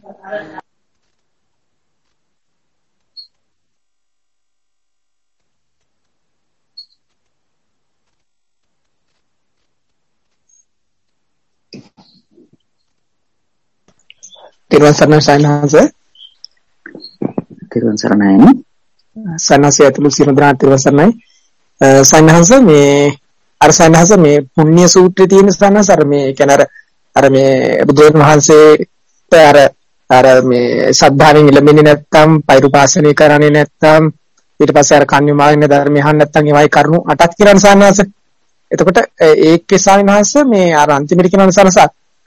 තිරුවන් සරණයි සයන්හස. තිරුවන් සරණයි. සයන්හස ඇතුළු සියලු දෙනාට තිරුවන් සරණයි. සයන්හස මේ අර සයන්හස මේ පුණ්‍ය සූත්‍රයේ තියෙන සයන්හස අර මේ කියන්නේ අර මේ බුදුන් වහන්සේට අර මේ සද්ධාවෙන් ඉලෙන්නේ නැත්තම් පෛරුපාසනය කරන්නේ නැත්තම් ඊට පස්සේ අර කන්‍යමාගෙන ධර්මය අහන්න නැත්තම් ඒවයි කරුණු 8ක් කියලා සයන්හස. එතකොට ඒකේ සයන්හස මේ අර අන්තිමට කියන සයන්හස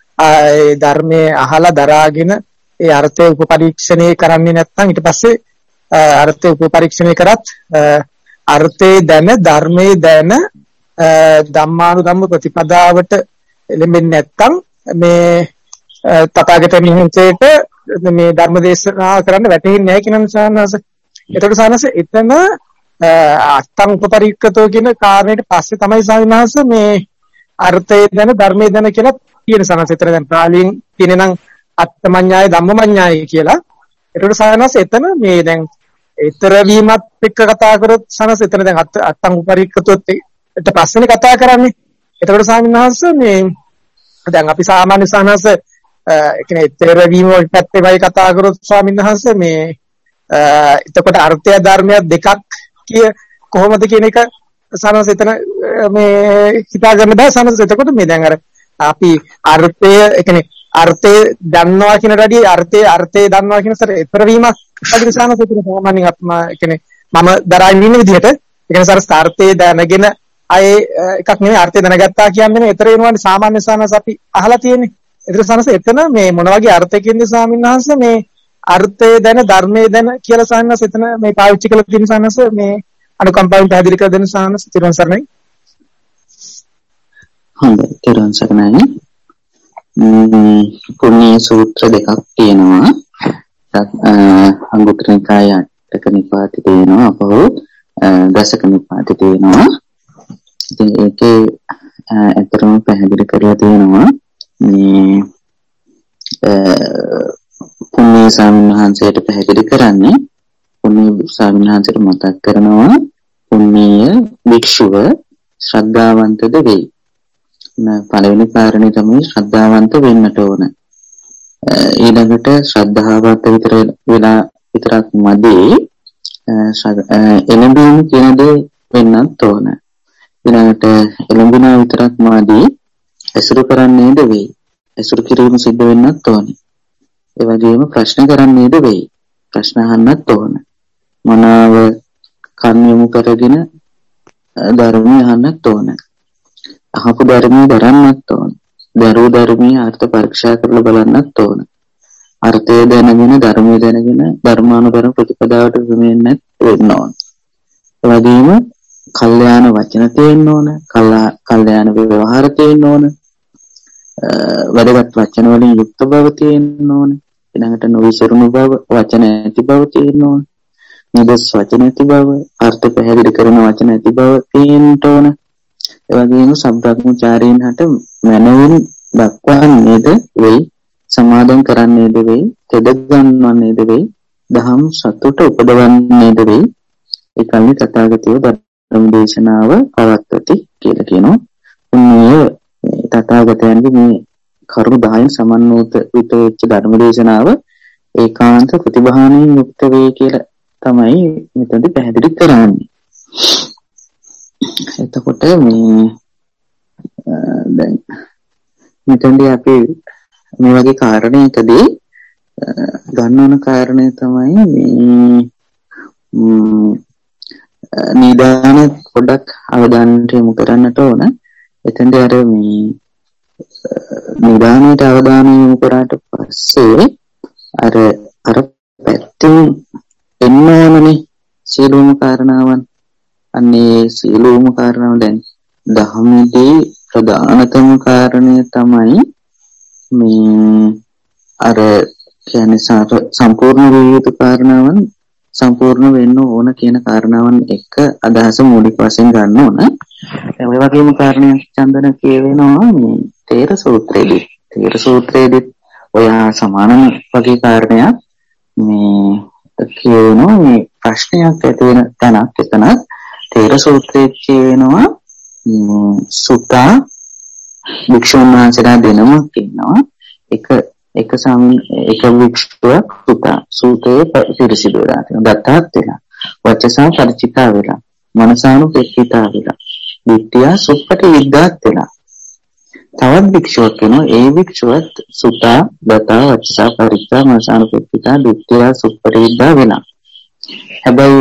ධර්මයේ අහලා දරාගෙන ඒ අර්ථය උපපරීක්ෂණය කරන්නේ නැත්නම් ඊට පස්සේ අර්ථය උපපරීක්ෂණය කරත් අර්ථයේ දැන ධර්මයේ දැන ධම්මානුධම්ම ප්‍රතිපදාවට එළඹෙන්නේ නැත්නම් මේ තථාගතයන් වහන්සේට මේ ධර්ම දේශනා කරන්න වැටෙන්නේ නැහැ කියන සානස. ඒකට සානස එතන අත්තං උපපරීක්ෂතෝ කියන කාරණයට පස්සේ තමයි සානස මේ අර්ථයේ දැන ධර්මයේ දැන කියලා කියන සනසිතර දැන් පාලියෙන් කියන නම් අත්තමඤ්ඤාය ධම්මමඤ්ඤාය කියලා. ඒකට සනස එතන මේ දැන් ඊතර වීමත් එක්ක කතා කරොත් සනස එතන දැන් අත්තං උපරික්කතොත් ඊට පස්සේනේ කතා කරන්නේ. ඒකට සාමිනහස මේ දැන් අපි සාමාන්‍ය සනස කියන්නේ ඊතර වීම වලට පැත්තේයි කතා කරොත් ස්වාමින්වහන්ස මේ එතකොට අර්ථය ධර්මය දෙකක් කොහොමද කියන එක සනස එතන මේ හිතාගන්න බෑ සනස. එතකොට මේ දැන් අර අපි අර්ථය කියන්නේ අර්ථය දන්නවා කියන රැඩි අර්ථය දන්නවා කියන සර ඊතර වීමක් අදින සනස එතන සාමාන්‍යයෙන් අපම කියන්නේ මම දරාගෙන ඉන්න විදිහට ඒ කියන්නේ සර අර්ථය දැනගෙන අය එකක් නෙමෙයි අර්ථය දැනගත්තා කියන්නේ ඊතර වෙනවානේ සාමාන්‍ය සනස අපි අහලා තියෙන්නේ. ඒතර සනස එතන මේ මොන වගේ අර්ථයකින්ද ස්වාමීන් වහන්සේ මේ අර්ථය දැන ධර්මයේ දැන කියලා සනස එතන මේ පාවිච්චි කළ තියෙන සනස මේ අනුකම්පාවෙන් පැහැදිලි කර දෙන සනස තිරුවන් සරණයි. හොඳයි තිරුවන් සරණයි. පුණ්‍ය සූත්‍ර දෙකක් තියෙනවා. අංගුත්තර නිකාය අටක නිපාතේ තියෙනවා අපහු දසක නිපාතේ තියෙනවා. ඉතින් ඒකේ අතරම පැහැදිලි කරලා තියෙනවා මේ පුණ්‍ය ස්වාමීන් වහන්සේට පැහැදිලි කරන්නේ පුණ්‍ය ස්වාමීන් වහන්සේට මතක් කරනවා පුණ්‍ය භික්ෂුව ශ්‍රද්ධාවන්තද වෙයි. පළවෙනි කාරණේ තමයි ශ්‍රද්ධාවන්ත වෙන්නට ඕන. ඊළඟට ශ්‍රද්ධාවන්ත විතරක් මදි එළඹීම කියන දේ වෙන්නත් ඕන. ඊළඟට එළඹුණා විතරක් මදි ඇසුරු කරන්නේද වෙයි. ඇසුරු කිරීම සිද්ධ වෙන්නත් ඕනේ. ඒ වගේම ප්‍රශ්න කරන්නේද වෙයි. ප්‍රශ්න අහන්නත් ඕන. මනාව කන් යොමු කරගෙන ධර්මය අහන්නත් ඕන. අහපු ධර්මය දරන්නත් ඕන. දරුව ධර්මයේ අර්ථ පරීක්ෂා කරලා බලන්නත් ඕන. අර්ථය දැනගෙන ධර්මය දැනගෙන ධර්මානුධර්ම ප්‍රතිපදාවට වෙන්නේ වෙන්න ඕන. ඒ වගේම කල්යාණ වචන තියෙන්න ඕන. කල්යාණ ව්‍යවහාර තියෙන්න ඕන. වැඩගත් වචන වලින් යුක්ත බව තියෙන්න ඕන. ඊළඟට නොවිසරුණු බව වචන ඇති බව තියෙන්න ඕන. නිදස් වචන ඇති බව අර්ථ පැහැදිලි කරන වචන ඇති බව තියෙන්න ඕන. ඒ වගේම සබ්‍රාහ්මචාරීන් හට මනවින් දක්වන්නේද වෙයි, සමාදන් කරන්නේද වෙයි, තෙද ගන්නන්නේද වෙයි, දහම් සතුට උපදවන්නේද වෙයි. ඒ කල්ලි තථාගතයෝ ධර්ම දේශනාව පවත්වති කියලා කියනවා. මේ තථාගතයන්ගේ මේ කරුණු 10න් සමන්විත වෙච්ච ධර්ම දේශනාව ඒකාන්ත ප්‍රතිභාණයෙන් යුක්ත වේ කියලා තමයි මෙතනදී පැහැදිලි කරන්නේ. එතකොට මේ දැන් මෙතනදී අපි මේ වගේ කාරණයකදී ගන්න ඕන කාරණය තමයි මේ නිදාන පොඩක් අවධානයට යොමු කරන්නට ඕන. එතෙන්දී අර මේ නිදානයට අවධානය යොමු කරාට පස්සේ අර පැත්තෙන් එන්න ඕනනේ සියලුම කාරණාවන්. අන්නේ සියලුම කාරණාව දැන් දහමේදී ප්‍රධානතම කාරණය තමයි මේ අර කියන්නේ සම්පූර්ණ විය යුතු කාරණාවන් සම්පූර්ණ වෙන්න ඕන කියන කාරණාවන් එක අදහස මූලික වශයෙන් ගන්න ඕන. ඒ වගේම කාරණයක් චන්දන කියවෙනවා මේ තේර සූත්‍රයේදී ඔය සමාන වගේ කාරණයක් මේ කියනවා මේ ප්‍රශ්නයක් ඇති වෙන තැනක් එතන තේර සූත්‍රයේ කියනවා සුතා වික්ෂුන් වහන්සේලා දෙනමක් ඉන්නවා එක වික්ෂුවක් සූතේ පිරිසිදු වෙලා තියෙනවා දත්තත් වෙලා වචසා පරිචිතා වෙලා මනසානුපෙක්ඛිතා වෙලා විත්‍යා සුප්පටි විද්‍යාත් වෙලා තවත් භික්ෂුවක් වෙනවා ඒ භික්ෂුවත් සුතා දතා වචසා පරිචිතා මනසානුපෙක්ඛිතා විත්‍යා සුප්පටි විද්‍යා වෙලා හැබැයි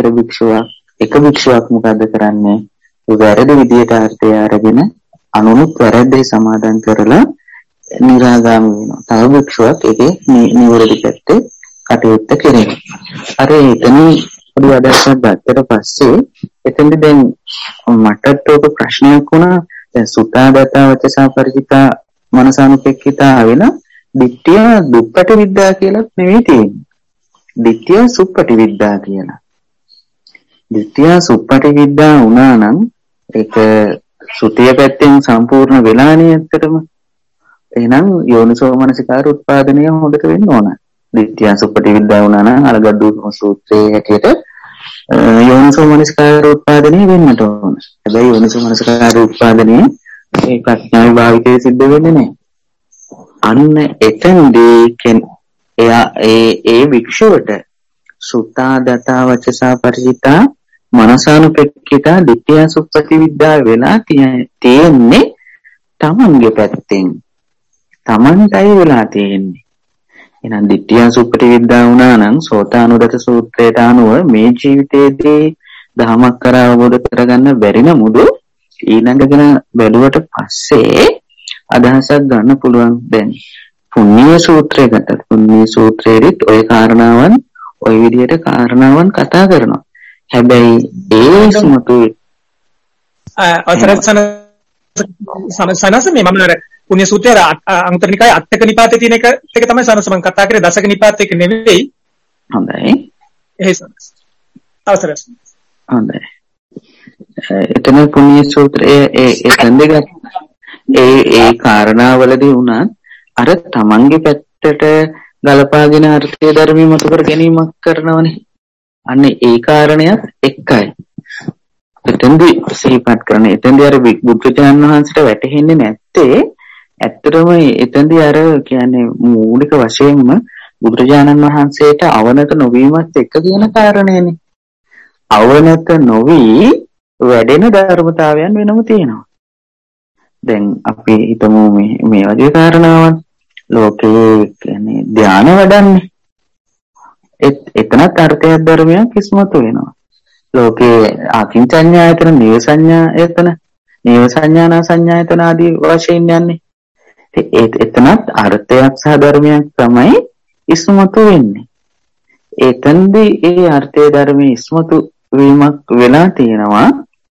එක භික්ෂුවක් මොකද කරන්නේ වැරදි විදියට අර්ථය අරගෙන අනුනුත් වැරද්දේ සමාදන් කරලා නිරාගාමී වෙනවා. තව භික්ෂුවක් ඒකේ නිවැරදි පැත්තේ කටයුත්ත කරනවා. අර එතන පොඩි අදහසක් ගත්තට පස්සේ එතෙන්ද දැන් මටත් ඔක ප්‍රශ්නයක් වුණා. දැන් සුතා දතා වචසා පරිචිතා මනසානුපෙක්ඛිතා වෙන දිට්ඨිය දුප්පටි විද්‍යා කියලා නෙවෙයි තියෙන්නේ. දිට්ඨිය සුප්පටි විද්‍යා කියලා. දිට්ඨිය සුප්පටි විද්‍යා වුණා නම් ඒක සුතිය පැත්තෙන් සම්පූර්ණ වෙලානේ ඇත්තටම. එහෙනම් යෝනිසෝ මනසිකාර උත්පාදනය හොඳට වෙන්න ඕන. දිට්ඨිය සුප්පටි විද්‍යා වුණා නම් අලගඩු සූත්‍රයේ හැටියට යෝනිසෝ මනසිකාර උත්පාදනය වෙන්නට ඕන. හැබැයි යෝනිසෝ මනසිකාර උත්පාදනය ඒ ප්‍රඥාවේ භාවිතයේ සිද්ධ වෙන්නේ නැහැ. අන්න එතෙන්දී එයා ඒ වික්ෂුවට සුතා දතා වචසා පරිචිතා මනසානුපෙක්ඛිතා දිට්ඨිය සුප්පටි විද්‍යා වෙලා තියෙන්නේ තමන්ගේ පැත්තෙන්. තමන්ටයි වෙලා තියෙන්නේ. එහෙනම් දිට්ඨිය සුප්පටි විද්‍යා වුණා නම් සෝතානුරත සූත්‍රයට අනුව මේ ජීවිතයේදී ධමයක් කරා අවබෝධ කරගන්න බැරි නමුදු ඊළඟගෙන බැලුවට පස්සේ අදහසක් ගන්න පුළුවන්. දැන් පුණ්‍ය සූත්‍රයකට පුණ්‍ය සූත්‍රයේත් ওই කාරණාවන් ওই විදිහට කාරණාවන් කතා කරනවා. හැබැයි ඒ සමතුයි සනස මේ මම අර පුණ්‍ය සූත්‍රයේ අංගුත්තර නිකායේ අටක නිපාතේ තියෙන එක තමයි සනස මම කතා කරේ දසක නිපාත එක නෙවෙයි. හොඳයි. එහෙසනස්. අවසරයි. හොඳයි. එතන පුණ්‍ය සූත්‍රයේ ඒ කාරණාවලදී වුණත් අර තමන්ගේ පැත්තට ගලපාගෙන අර්ථය ධර්මයේ මත කර ගැනීමක් කරනවනේ. අන්න ඒ කාරණයක් එකයි. එතෙන්දී සිහිපත් කරන එතෙන්දී අර බුදුචාන් වහන්සේට වැටහෙන්නේ නැත්තේ ඇත්තටම එතෙන්දී අර කියන්නේ මූලික වශයෙන්ම බුදුරජාණන් වහන්සේට අවනත නොවීමත් එක්ක කියන කාරණේනේ. අවනත නොවි වැඩෙන ධර්මතාවයන් වෙනම තියෙනවා. දැන් අපි හිතමු මේ වගේ කාරණාවක් ලෝකේ කියන්නේ ධානය වඩන්නේ. එතනත් අර්ථය ධර්මයක් ඉස්මතු වෙනවා. ලෝකේ අකින්චඤ්ඤායතන නිවසඤ්ඤායතන නිවසඤ්ඤාන සංඥායතන ආදී වශයෙන් යන්නේ. එතනත් අර්ථයක් සහ ධර්මයක් තමයි ඉස්මතු වෙන්නේ. එතෙන්දී ඒ අර්ථය ධර්මයේ ඉස්මතු වීමක් වෙලා තියෙනවා.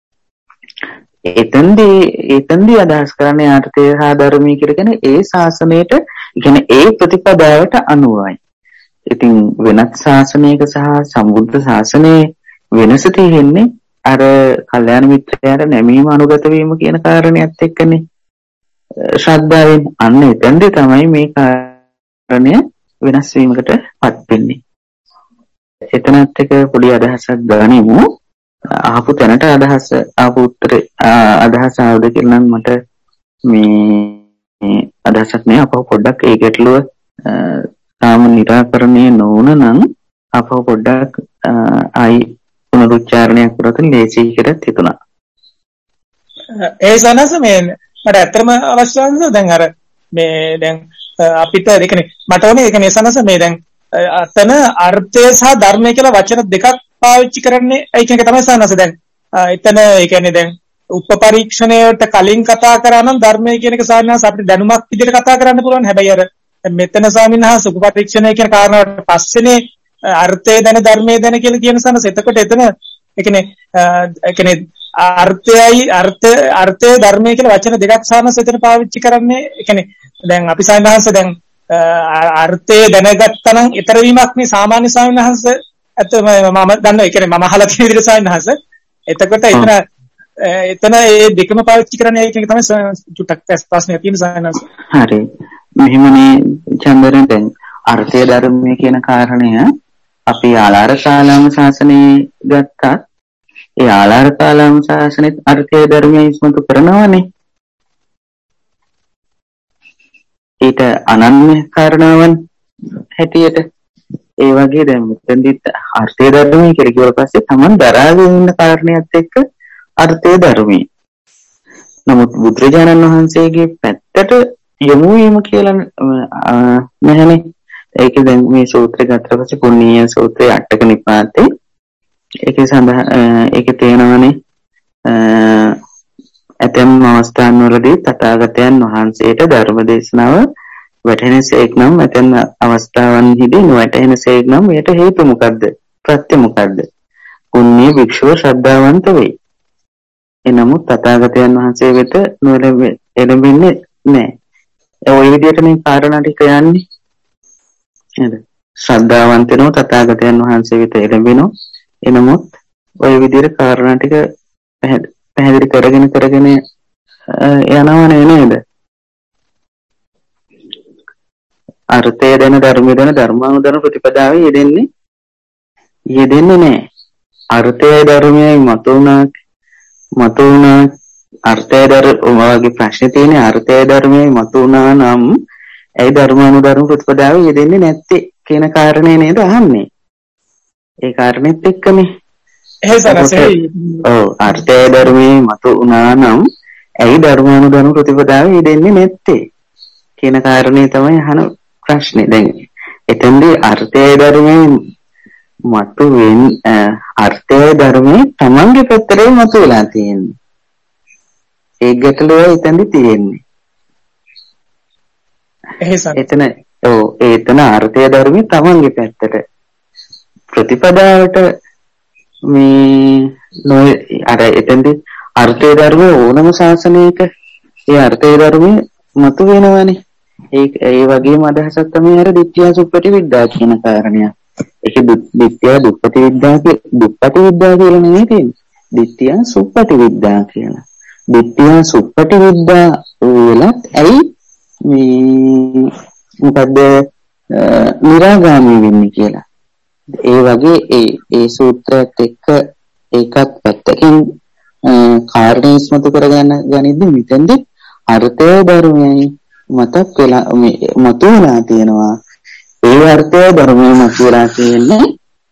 එතෙන්දී අදහස් කරන්නේ අර්ථය සහ ධර්මයේ කියන්නේ ඒ ශාසනයට කියන්නේ ඒ ප්‍රතිපදාවට අනුවයි. ඉතින් වෙනත් ශාසනයක සහ සම්බුද්ධ ශාසනයේ වෙනස තියෙන්නේ අර කල්යාණ මිත්‍රයාට නැමීම අනුගත වීම කියන කාරණේත් එක්කනේ. ශ්‍රද්ධාවෙන් අන්න එතෙන්දී තමයි මේ කාරණය වෙනස් වීමකටපත් වෙන්නේ. එතනත් එක පොඩි අදහසක් ගනිමු. ආපු තැනට ආපු උත්තරේ අදහස ආවද කියලා නම් මට මේ අදහසක් නෑ. අපව පොඩ්ඩක් ඒ ගැටලුව තාම निराකරණය නොවුන නම් අපව පොඩ්ඩක් ආයි පුනරුච්චාරණයක් කරත් ලේසියකට හිතුණා. ඒ සනස මේ මට ඇත්තම අවශ්‍යයි දැන් අර මේ දැන් අපිට ඒ කියන්නේ මට ඕනේ ඒ කියන්නේ සනස මේ දැන් අතන අර්ථය සහ ධර්මය කියලා වචන දෙකක් පාවිච්චි කරන්නේ ඒ කියන්නේ තමයි සනස දැන් එතන ඒ කියන්නේ දැන් උපපරීක්ෂණයට කලින් කතා කරා නම් ධර්මය කියන එක සාමාන්‍යයෙන් අපිට දැනුමක් විදිහට කතා කරන්න පුළුවන්. හැබැයි අර මෙතන සාමිනහස උපපරීක්ෂණය කියන කාරණාවට පස්සේනේ අර්ථය දැන ධර්මය දැන කියලා කියන සනස. එතකොට එතන ඒ කියන්නේ අර්ථය ධර්මය කියලා වචන දෙකක් සානස එතන පාවිච්චි කරන්නේ. ඒ කියන්නේ දැන් අපි සාමිනහස දැන් අර්ථය දැනගත්තා නම් ඊතර වීමක් නේ සාමාන්‍ය සාමිනහස. ඇත්තම මම දන්නවා ඒ කියන්නේ මම අහලා තියෙන විදිහට සාමිනහස. එතකොට එතන ඒ දෙකම පාවිච්චි කරන්නේ ඒක තමයි චුට්ටක් ප්‍රශ්නයක් තියෙන සාමිනහස. හරි. මෙහිමනේ චන්දරෙන් දැන් අර්ථය ධර්මයේ කියන කාරණය අපි ආලාර කාලාම ශාසනයේ ගත්තත් ඒ ආලාර කාලාම ශාසනයේ අර්ථය ධර්මයේ ඉස්මතු කරනවානේ. ඊට අනන්‍ය කාරණාවන් හැටියට ඒ වගේ දැන් මෙතෙන්දිත් අර්ථය ධර්මයේ කියලා කිව්වට පස්සේ Taman දරාගෙන ඉන්න කාරණයක් එක්ක අර්ථය ධර්මයේ. නමුත් බුදුරජාණන් වහන්සේගේ පැත්තට යොමු වීම කියලා නැහැනේ. ඒක දැන් මේ සූත්‍රය ගත්තට පස්සේ පුණ්‍ය සූත්‍රයේ අටක නිපාතේ ඒකේ සඳහන් ඒකේ තේනවනේ ඇතැම් අවස්ථාන්වලදී තථාගතයන් වහන්සේට ධර්ම දේශනාව වැටහෙනසේක් නම් ඇතැම් අවස්ථාවන්හිදී නොවැටහෙනසේක් නම් එයට හේතු මොකද්ද? ප්‍රත්‍ය මොකද්ද? පුණ්‍ය භික්ෂුව ශ්‍රද්ධාවන්ත වෙයි. එනමුත් තථාගතයන් වහන්සේ වෙත එළඹෙන්නේ නැහැ. ওই විදිහට මේ කාරණා ටික යන්නේ. නේද? ශ්‍රද්ධාවන්ත වෙනෝ තථාගතයන් වහන්සේ වෙත එළඹෙනෝ. එනමුත් ওই විදිහට කාරණා ටික පැහැදිලි කරගෙන යනවනේ නේද? අර්ථය දැන ධර්මය දැන ධර්මානුධර්ම ප්‍රතිපදාවේ යෙදෙන්නේ නැහැ. අර්ථය ධර්මයයි මතුණා අර්ථය ධර්මයේ ප්‍රශ්නේ තියෙන්නේ අර්ථය ධර්මයේ මතුණා නම් ඒ ධර්මානුධර්ම ප්‍රතිපදාවේ යෙදෙන්නේ නැත්තේ කියන කාරණේ නේද අහන්නේ. ඒ කාරණෙත් එක්කනේ. ඔව් අර්ථය ධර්මයේ මතුණා නම් ඒ ධර්මානුධර්ම ප්‍රතිපදාවේ යෙදෙන්නේ නැත්තේ කියන කාරණේ තමයි අහන ප්‍රශ්නේ. දැන් එතෙන්දී අර්ථය ධර්මයේ අර්ථය ධර්මයේ තමන්ගේ පැත්තට මතුවලා තියෙන්නේ. ඒ ගැටලුව එතනදි තියෙන්නේ. එතන අර්ථය ධර්මයේ තමන්ගේ පැත්තට ප්‍රතිපදාවට මේ අර එතෙන්දි අර්ථය ධර්මයේ ඕනම ශාසනයක ඒ අර්ථය ධර්මයේ මතු වෙනවනේ. ඒ වගේම අදහසක් තමයි අර ditthya suppati viddha කියන කාරණය. ඒක ditthya duppati viddha කියලා නෙමෙයි තියෙන්නේ. ditthya suppati viddha කියලා. ditthya suppati viddha වලත් ඇයි මේ මොකද නිරාගාමී වෙන්නේ කියලා. ඒ වගේ ඒ සූත්‍රයත් එක්ක ඒකත් පැත්තකින් කාරණේ ඉස්මතු කරගන්න ගනිද්දි මෙතෙන්දි අර්ථය ධර්මයයි මතක් වෙලා මතුවලා තියෙනවා. ඒ අර්ථය ධර්මයේ මතුවලා තියෙන්නේ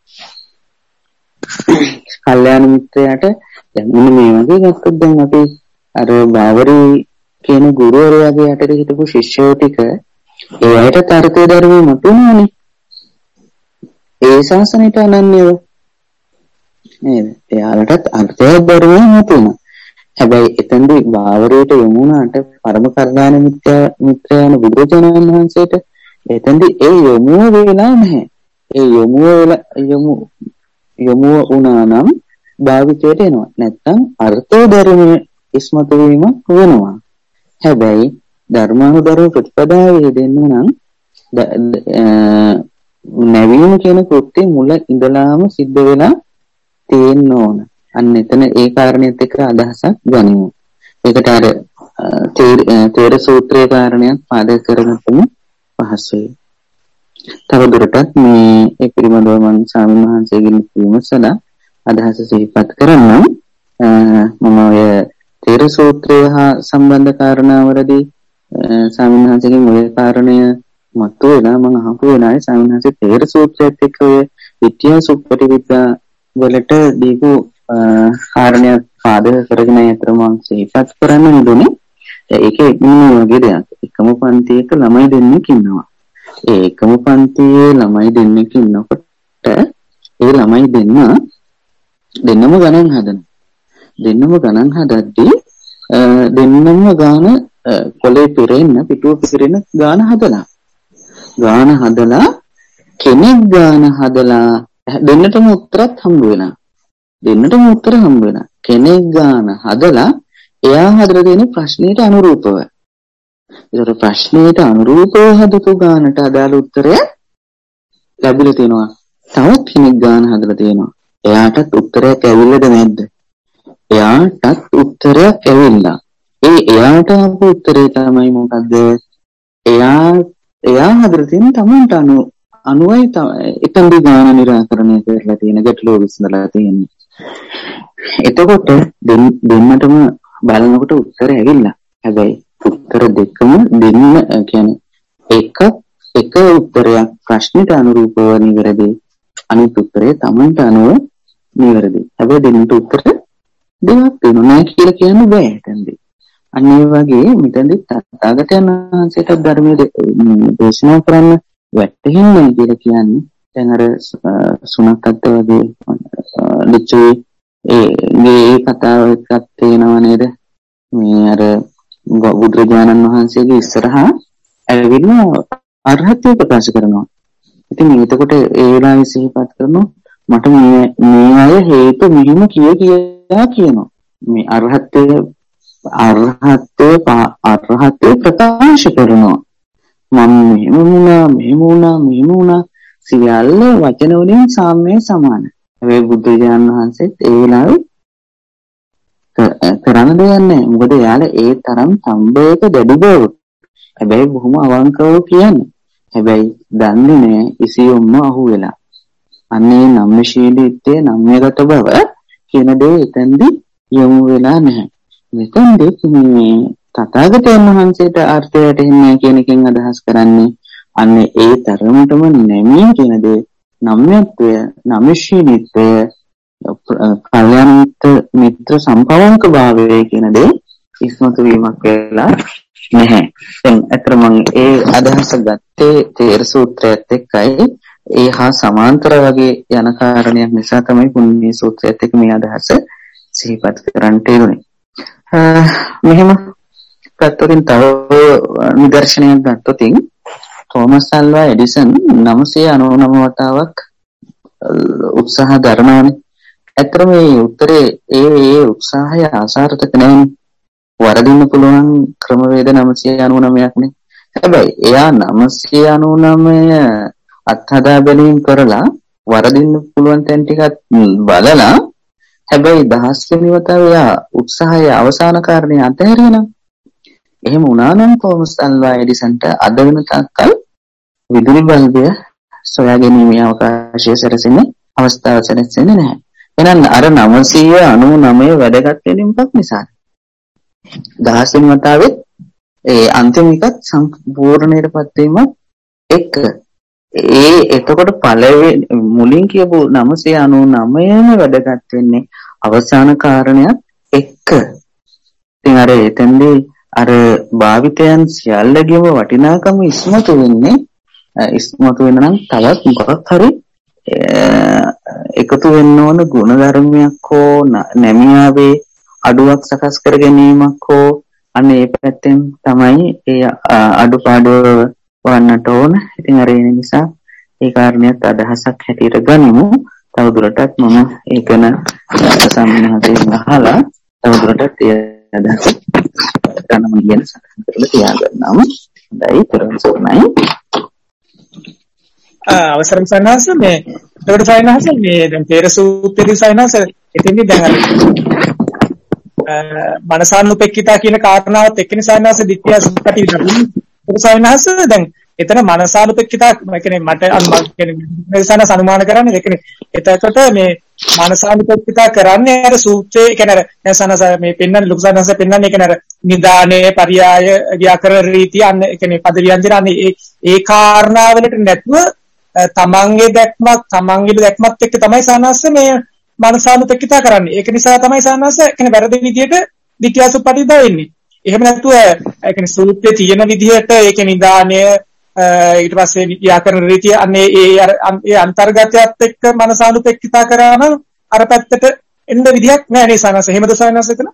කල්යාණ මිත්‍රයාට. දැන් මේ වගේ ගත්තොත් දැන් අපි අර බාවරි කියන ගුරුවරයාගේ යටතේ හිටපු ශිෂ්‍යයෝ ටික ඒ අයට අර්ථය ධර්මයේ මතුවනනේ. ඒ ශාසනයට අනන්‍යව නේද? එයාලටත් අර්ථය ධර්මයේ මතුවන. හැබැයි එතෙන්දී බාවරයට යොමු වුණාට පරම කල්යාණ මිත්‍රයන් බුදුරජාණන් වහන්සේට එතෙන්දී ඒ යොමු වෙලා නැහැ. ඒ යොමු වුණා නම් භාවිතයට එනවා. නැත්තම් අර්ථය ධර්මයේ ඉස්මතු වීමක් වෙනවා. හැබැයි ධර්මානුධර්ම ප්‍රතිපදාවේ දෙන්න නම් නැවීම කියන කෘත්‍ය මුල ඉඳලාම සිද්ධ වෙලා තියෙන්න ඕන. අන්න එතන ඒ කාරණේත් එක්ක අදහසක් ගනිමු. ඒකට අර තේර සූත්‍රයේ කාරණයක් පාදක කරගන්නම පහසුයි. තව දුරටත් මේ පිළිබඳව මම ස්වාමීන් වහන්සේගෙන් විමසලා අදහස සිහිපත් කරන්නම්. මම ඔය තේර සූත්‍රය හා සම්බන්ධ කාරණාවලදී ස්වාමීන් වහන්සේගේ මුල් කාරණය මතුවලා මම අහපු වෙලාවේ ස්වාමීන් වහන්සේ තේර සූත්‍රයත් එක්ක ඔය ditthya suppati viddha වලට දීපු කාරණයක් පාදක කරගෙන යතර මම සිහිපත් කරන්න නෙදුනේ. ඒකේ මේ වගේ දෙයක්. එකම පන්තියක ළමයි දෙන්නෙක් ඉන්නවා. ඒ එකම පන්තියේ ළමයි දෙන්නෙක් ඉන්නකොට ඒ ළමයි දෙන්නම ගණන් හදනවා. දෙන්නම ගණන් හදද්දී දෙන්නම ගාන කොලේ පිරෙන්න පිටුව පිරෙන්න ගාන හදලා කෙනෙක් ගාන හදලා දෙන්නටම උත්තරත් හම්බ වෙනවා. කෙනෙක් ගාන හදලා එයා හදලා තියෙන ප්‍රශ්නෙට අනුරූපව. ඒතර ප්‍රශ්නෙට අනුරූපව හදපු ගානට අදාළ උත්තරය ලැබිලා තියෙනවා. තවත් කෙනෙක් ගාන හදලා තියෙනවා. එයාටත් උත්තරයක් ඇවිල්ලාද නැද්ද? එයාටත් උත්තරයක් ඇවිල්ලා. එයාට ආපු උත්තරේ තමයි මොකද්ද? එයා හදලා තියෙන තමන්ට අනුවයි එතනදී ගාන නිරාකරණය කරලා තියෙන ගැටලුව විසඳලා තියෙන්නේ. එතකොට දෙන්නටම බලනකොට උත්තර ඇවිල්ලා. හැබැයි උත්තර දෙකම දෙන්න කියන්නේ එක උත්තරයක් ප්‍රශ්නෙට අනුරූපව නිවැරදි. අනිත් උත්තරය තමන්ට අනුව නිවැරදි. හැබැයි දෙන්නට උත්තර දෙකක් දෙනවා නෑ කියලා කියන්න බෑ එතනදී. අන්න ඒ වගේ මෙතනදී තථාගතයන් වහන්සේට ධර්මයේ දේශනා කරන්න වැටහෙන්නේ කියලා කියන්නේ දැන් අර සුණක්කත් වගේ ලිච්ඡවි ඒ කතාව එකක් තේනවා නේද? මේ අර බුදුරජාණන් වහන්සේගේ ඉස්සරහා ඇවිල්ලා අරහත්ත්වය ප්‍රකාශ කරනවා. ඉතින් එතකොට ඒ වෙලාවේ සිහිපත් කරනවා මට මේ අය හේතු මෙහිම කියා කියනවා. මේ අරහත්ත්වය ප්‍රකාශ කරනවා. මම මෙහෙම වුණා සියල්ල වචන වලින් සාම්‍ය සමාන. හැබැයි බුදුරජාණන් වහන්සේත් ඒ වෙලාවේ කරන්න දෙයක් නැහැ. මොකද එයාලා ඒ තරම් සම්බේත දැඩි බව. හැබැයි බොහොම අවංකව කියන්නේ. හැබැයි දන්නේ නැහැ ඉසියොම්ම අහුවෙලා. අන්නේ නම්‍යශීලීත්වයේ නම්‍යගත බව කියන දේ එතෙන්දී යොමු වෙලා නැහැ. මෙතෙන්දී මේ තථාගතයන් වහන්සේට අර්ථයට එන්නේ කියන එකෙන් අදහස් කරන්නේ අන්නේ ඒ තරමටම නැමී කියන දේ නම්‍යත්වය නම්‍යශීලීත්වය කල්‍යාණ මිත්‍ර සම්පවංක භාවය කියන දේ ඉස්මතු වීමක් වෙලා නැහැ. දැන් අතර මම ඒ අදහස ගත්තේ තේර සූත්‍රයත් එක්කයි ඒ හා සමාන්තර වගේ යන කාරණයක් නිසා තමයි පුණ්‍ය සූත්‍රයත් එක්ක මේ අදහස සිහිපත් කරන්න තියෙන්නේ. මෙහෙම පැත්තකින් තව නිදර්ශනයක් ගත්තොත් තෝමස් අල්වා එඩිසන් 999 වතාවක් උත්සාහ දරනවානේ. ඇත්තට මේ උත්තරේ ඒ උත්සාහය අසාර්ථක නැහැ. වරදින්න පුළුවන් ක්‍රමවේද 999ක් නේ. හැබැයි එයා 999 අත්හදා බැලීම් කරලා වරදින්න පුළුවන් තැන් ටිකක් බලලා හැබැයි 10 වෙනි වතාවේ එයා උත්සාහයේ අවසාන කාරණේ අතහැරියනම් එහෙම වුණා නම් තෝමස් අල්වා එඩිසන්ට අද වෙන තාක්කල් විදුලි බල්බය සොයා ගැනීමේ අවකාශය සැරසෙන්නේ අවස්ථාව සැලසෙන්නේ නැහැ. එහෙනම් අර 999 වැදගත් වෙන්නේ මොකක් නිසාද? 10 වෙනි වතාවේ ඒ අන්තිම එකත් සම්පූර්ණයටපත් වීම එක එතකොට පළවෙනි මුලින් කියපු 999ම වැදගත් වෙන්නේ අවසාන කාරණයක් එක්ක. ඉතින් අර එතෙන්දී අර භාවිතයන් සියල්ලගේම වටිනාකම ඉස්මතු වෙන්න නම් තවත් මොකක් හරි එකතු වෙන්න ඕන ගුණධර්මයක් හෝ නැමියාවේ අඩුවක් සකස් කර ගැනීමක් හෝ අන්න ඒ පැත්තෙන් තමයි ඒ අඩුපාඩු වන්නට ඕන. ඉතින් අර ඒ නිසා ඒ කාරණයක් අදහසක් හැටියට ගනිමු. තවදුරටත් මම ඒකන සම්මතයෙන් අහලා තවදුරටත් ඒ අදහස ගන්නම කියන සකස් කරලා තියාගන්නම්. හොඳයි පෙරන්සෝනයි. අවසරම් සයන්ස් මේ ඒකට සයන්ස් මේ දැන් තේර සූත්‍රයේ සයන්ස් එතෙන්දී දැන් මනසානුපෙක්කිතා කියන කාරණාවත් එක්කනේ සයන්ස් දිට්ඨිය සුපටි විදිහට සයන්ස් දැන් එතන මනසානුපෙක්කිතා කියන්නේ මට කියන්නේ සයන්ස් අනුමාන කරන්නේ ඒ කියන්නේ එතකොට මේ මනසානුපෙක්කිතා කරන්නේ අර සූත්‍රයේ කියන්නේ අර සයන්ස් මේ පෙන්නන ලොකු සයන්ස් පෙන්නන්නේ කියන්නේ අර නිදානේ පරියාය ව්‍යාකරණ රීතිය අන්න ඒ කියන්නේ පද ව්‍යංජන අන්න ඒ කාරණාවලට නැතුව තමන්ගේ දැක්මත් එක්ක තමයි සානස්ස මේ මනසානුපෙක්කිතා කරන්නේ. ඒක නිසා තමයි සානස්ස කියන්නේ වැරදි විදියට දිට්ඨියසුප්පටිද වෙන්නේ. එහෙම නැතුව ඒ කියන්නේ සූත්‍රයේ තියෙන විදිහට ඒ කියන්නේ නිදානය ඊට පස්සේ ව්‍යාකරණ රීතිය අන්නේ ඒ අන්තර්ගතයත් එක්ක මනසානුපෙක්කිතා කරා නම් අර පැත්තට එන්න විදියක් නෑ නේ සානස්ස. එහෙමද සානස්ස එතන?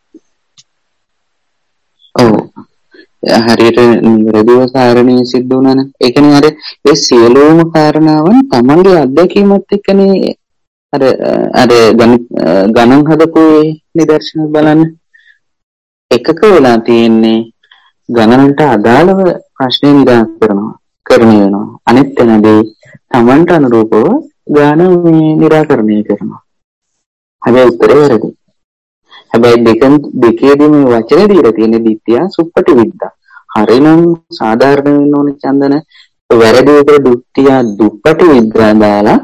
ඔව්. හරියට නිරදිව කාරණේ සිද්ධ වුණා නම් ඒ කියන්නේ අර ඒ සියලුම කාරණාවන් තමන්ගේ අත්දැකීමත් එක්කනේ අර ගණන් හදපු නිදර්ශන බලන්න එකක වෙලා තියෙන්නේ ගණනට අදාළව ප්‍රශ්නේ නිරාකරණය වෙනවා. අනිත් තැනදී තමන්ට අනුරූපව ගණන නිරාකරණය කරනවා. හැබැයි උත්තරේ වැරදි. හැබැයි දෙකේදී මේ වචනේ දීලා තියෙන දිට්ඨිය සුප්පටි විද්දා. හරිනම් සාධාරණ වෙන්න ඕනේ චන්දන වැරදි විදිහට දුප්පට විද්‍යා දාලා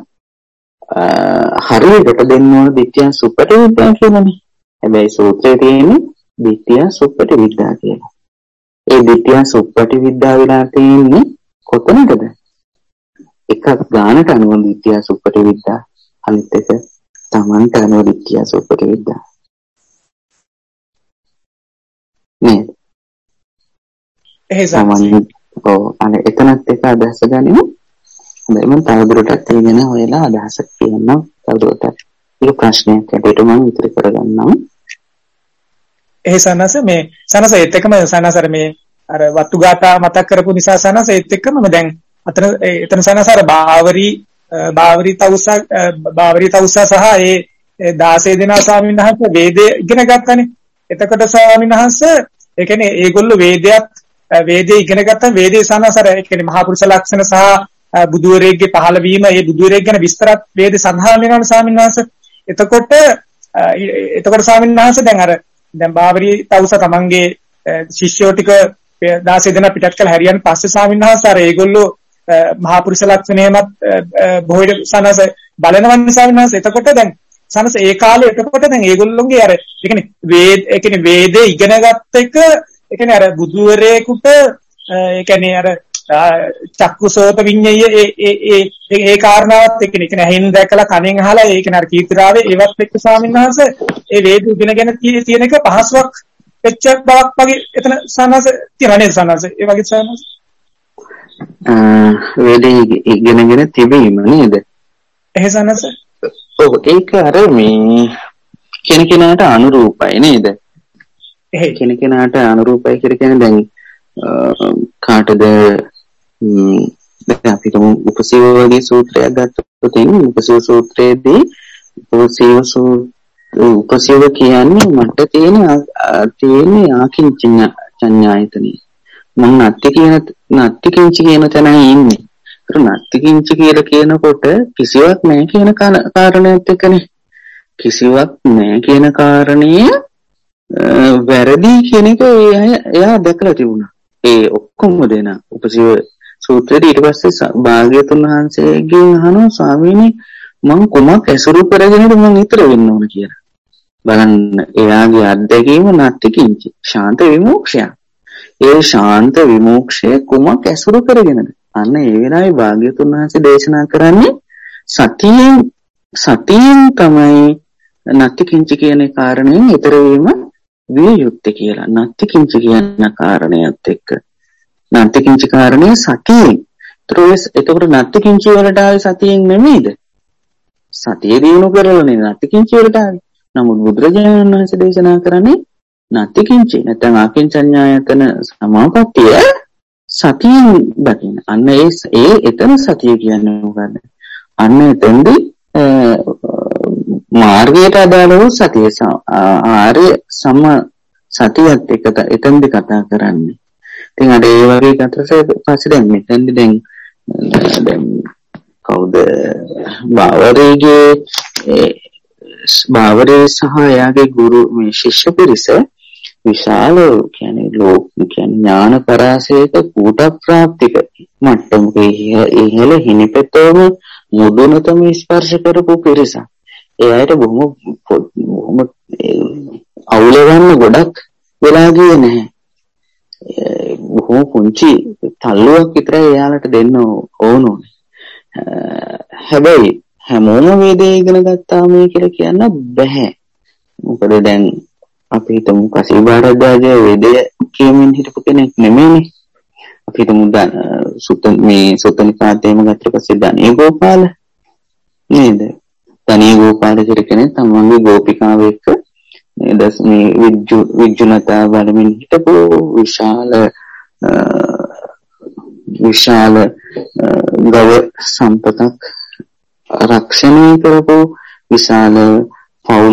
හරියට දෙන්න ඕන ditthya suppati විද්‍යා කියලානේ. හැබැයි සූත්‍රයේ තියෙන්නේ ditthya suppati විද්‍යා කියලා. ඒ ditthya suppati විද්‍යා විලා තියෙන්නේ කොතනද? එකක් ගානට අනුව ditthya suppati විද්‍යා අනිත් එක තමන්ට අනුව ditthya suppati විද්‍යා. නේද? එහෙසම අනේ එතනත් එක අදහස ගනිමු. හොඳයි මම තවදුරටත් ඒ ගැන හොයලා අදහස කියන්නම්. තවදුරටත් මේ ප්‍රශ්නයක් ඇටියට මම ඉදිරි කරගන්නම්. එහෙසනස මේ සනස ඒත් එක්කම සනස අර මේ අර වත්තුගාතා මතක් කරපු නිසා සනස ඒත් එක්කම දැන් එතන සනස අර බාවරි තවුසා සහ ඒ 16 දෙනා ස්වාමීන් වහන්සේ වේදේ ඉගෙන ගත්තානේ. එතකොට ස්වාමීන් වහන්සේ ඒ කියන්නේ ඒගොල්ලෝ වේදේ ඉගෙන ගත්තා වේදේ සනසර ඒ කියන්නේ මහා පුරුෂ ලක්ෂණ සහ බුදුවරයෙක්ගේ පහළ වීම ඒ බුදුවරයෙක් ගැන විස්තරත් වේදේ සඳහන් වෙනවා ස්වාමීන් වහන්සේ. එතකොට ස්වාමීන් වහන්සේ දැන් බාවරි තවුසා තමන්ගේ ශිෂ්‍යෝ ටික 16 දෙනා පිටත් කළ හැරියන් පස්සේ ස්වාමීන් වහන්සේ අර ඒගොල්ලෝ මහා පුරුෂ ලක්ෂණයමත් බොහෝ සනස බලනවන්නේ ස්වාමීන් වහන්සේ. එතකොට දැන් සනස ඒ කාලේ එතකොට දැන් ඒගොල්ලෝගේ අර ඒ කියන්නේ වේදේ ඉගෙන ගත්ත එක ඒ කියන්නේ අර බුදුවරයෙකුට ඒ කියන්නේ අර චක්කුසෝත විඤ්ඤය ඒ කාරණාවත් එක්ක නේ ඇහෙන් දැකලා කනෙන් අහලා ඒ කියන්නේ අර කීර්තිරාවේ ඒවත් එක්ක ස්වාමීන් වහන්සේ ඒ වේද ඉගෙනගෙන තියෙන එක පහසුවක් වෙච්ච බවක් වගේ එතන සනස තියෙනවා නේද සනස ඒ වගේ සනස වේදේ ඉගෙනගෙන තිබීම නේද එහෙසනස ඔව් ඒක අර මේ කෙනකෙනාට අනුරූපයි නේද කෙනකෙනාට අනුරූපයි කියලා කියන්නේ දැන් කාටද දැන් අපි තුමු උපසීවගේ සූත්‍රයක් ගත්තොත් එන්නේ උපසීව සූත්‍රයේදී උපසීව කියන්නේ මට තියෙන ආකින්චඤ්ඤායතනෙ මම නත්ති කිංචි කියන තැනයි ඉන්නේ. ඒතර නත්ති කිංචි කියලා කියනකොට කිසිවක් නැහැ කියන කාරණේත් එක්කනේ. කිසිවක් නැහැ කියන කාරණේ වැරදි කියන එක එයා දැකලා තිබුණා. ඒ ඔක්කොම දෙන උපසීව සූත්‍රයේ ඊට පස්සේ භාග්‍යතුන් වහන්සේගෙන් අහනවා ස්වාමීනි මම කොමක් ඇසුරු කරගෙනද මම ඊතර වෙන්න ඕන කියලා. බලන්න එයාගේ අත්දැකීම නැති කිංචි ශාන්ත විමුක්ෂය. ඒ ශාන්ත විමුක්ෂය කොමක් ඇසුරු කරගෙනද? අන්න ඒ වෙලාවේ භාග්‍යතුන් වහන්සේ දේශනා කරන්නේ සතියෙන් තමයි නැති කිංචි කියන කාරණයෙන් ඊතර වීම විය යුත්තේ කියලා. නැති කිංචි කියන කාරණයත් එක්ක නැති කිංචි කාරණේ සතියෙන්. එතකොට නැති කිංචි වලට ආවේ සතියෙන් නෙමෙයිද? සතිය දිනු කරලානේ නැති කිංචි වලට ආවේ. නමුත් බුදුරජාණන් වහන්සේ දේශනා කරන්නේ නැති කිංචි නැත්නම් ආකින්චඤ්ඤායතන සමාපත්තිය සතියෙන් දකින්න. අන්න ඒ එතන සතිය කියන්නේ මොකද්ද? අන්න එතෙන්දී මාර්ගයට අදාළව සතිය ආර්ය සම සතියත් එක එතෙන්දී කතා කරන්නේ. ඉතින් අර ඒ වගේ කතරසේ පස්සේ දැන් මෙතෙන්දී දැන් කවුද බාවරේ සහ එයාගේ ගුරු මේ ශිෂ්‍ය පිරිස විශාල කියන්නේ ඥාන පරාසයක කූට ප්‍රාප්තික මට්ටමක ඉහළ හිණිපෙතම මුදුනතම ස්පර්ශ කරපු පිරිස. එයාට බොහොම අවුල ගන්න ගොඩක් වෙලා ගියේ නැහැ. බොහොම පුංචි තල්ලුවක් විතරයි එයාලට දෙන්න ඕනෝනේ. හැබැයි හැමෝම වේදේ ඉගෙන ගත්තාම කියලා කියන්න බෑ. මොකද දැන් අපි හිතමු කසීබාරද්දාජ වේදේ කියමින් හිටපු කෙනෙක් නෙමෙයිනේ. අපි හිතමු සුත්තනිකාතේම ගත්ත පස්සේ ධනිය ගෝපාල නේද? ධනිය ගෝපාල කියලා කෙනෙක් තමන්ගේ ගෝපිකාව එක්ක මේ විජ්ජුනතා බලමින් හිටපු විශාල ගව සම්පතක් රක්ෂණය කරපු විශාල පෞල්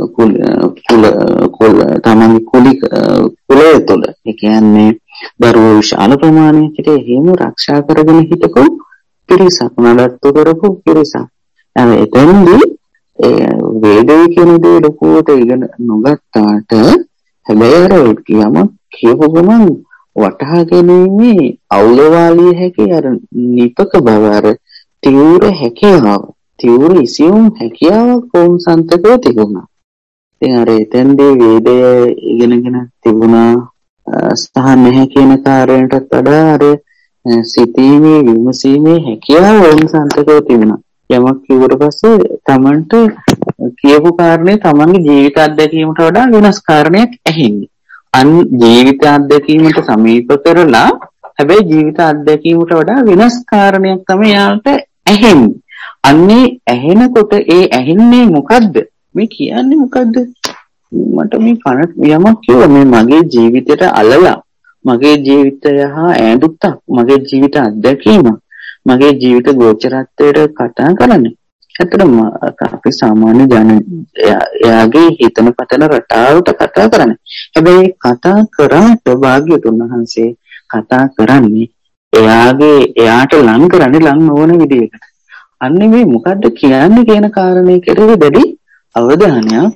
තමන්ගේ කුලය තුළ ඒ කියන්නේ දරුවෝ විශාල ප්‍රමාණයකට එහෙම ආරක්ෂා කරගෙන හිටපු පිරිසක් නඩත්තු කරපු පිරිසක්. එතෙන්දී වේදේ කියන දේ ලොකුවට ඉගෙන නොගත්තාට හැබැයි අර කියම කියපු ගමන් වටහා ගැනීමේ අවුලවාලිය හැකි අර නිපක බව අර තීව්‍ර හැකියාව තීව්‍ර ඉසියුම් හැකියාවක් වුන් සන්තකව තිබුණා. ඉතින් අර එතෙන්දී වේදය ඉගෙනගෙන තිබුණා සහ නැහැ කියන කාරණයටත් වඩා අර සිතීමේ විමසීමේ හැකියාව වුන් සන්තකව තිබුණා. යමක් කිව්වට පස්සේ Tamanට කියපු කාරණේ Tamanගේ ජීවිත අත්දැකීමට වඩා වෙනස් කාරණයක් ඇහෙන්නේ. අන් ජීවිත අත්දැකීමට සමීප කරලා හැබැයි ජීවිත අත්දැකීමට වඩා වෙනස් කාරණයක් තමයි යාට ඇහෙන්නේ. අන්නේ ඇහෙනකොට ඒ ඇහෙන්නේ මොකද්ද? මේ කියන්නේ මොකද්ද? මට මේ යමක් කිව්වා මේ මගේ ජීවිතයට අලලා මගේ ජීවිතය හා ඈඳුත්තක් මගේ ජීවිත අත්දැකීම මගේ ජීවිත ගෝචරත්වයට කතා කරන්නේ. ඇත්තටම අපි සාමාන්‍ය එයාගේ හිතන පතන රටාවට කතා කරන්නේ. හැබැයි කතා කරාට භාග්‍යතුන් වහන්සේ කතා කරන්නේ එයාට ලං කරන්නේ ලං නොවන විදිහකට. අන්නේ මේ මොකද්ද කියන්නේ කියන කාරණේ කෙරෙහි දැඩි අවධානයක්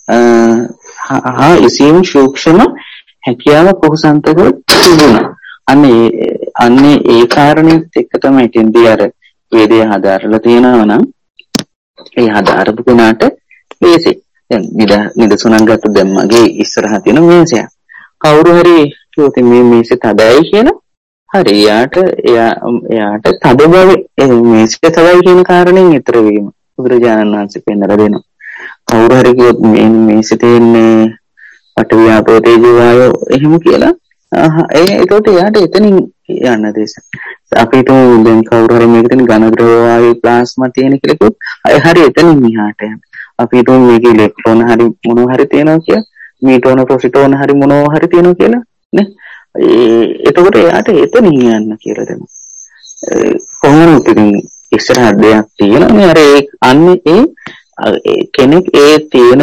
ඉසියුම් සූක්ෂම හැකියාව කොහොසන්තක තිබුණා. අන්නේ ඒ කාරණේත් එක්ක තමයි තින්දී අර වේදේ හදාරලා තියෙනවා නම් ඒ හදාරපු කෙනාට මේසෙ දැන් නිදසුණක් ගත්ත දැන් මගේ ඉස්සරහා තියෙන මේසයක් කවුරු හරි කිව්වොත් මේ මේසෙ තදයි කියලා හරි එයාට තද බව මේසෙ තදයි කියන කාරණෙන් ඊතර වීම බුදුරජාණන් වහන්සේ පෙන්නලා දෙනවා. කවුරු හරි කිව්වොත් මේ මේසෙ තියෙන්නේ පඨවි ආපෝ තේජෝ වායෝ එහෙම කියලා ඒකට එයාට එතනින් යන්න දෙස. අපිට දැන් කවුරු හරි මේක තියෙන ඝන ද්‍රව වායු ප්ලාස්මා තියෙන කියලා කිව්වොත් අය හරි එතනින් මෙහාට යන්න. අපිට මේක ඉලෙක්ට්‍රෝන හරි මොනවා හරි තියෙනවා කියලා මීටෝන ප්‍රොසිටෝන හරි මොනවා හරි තියෙනවා කියලා නේ. එතකොට එයාට එතනින් යන්න කියලා දෙනවා. කොහොමද ඉතින් ඉස්සරහ දෙයක් තියෙනනේ අර අන්නේ කෙනෙක් ඒ තියෙන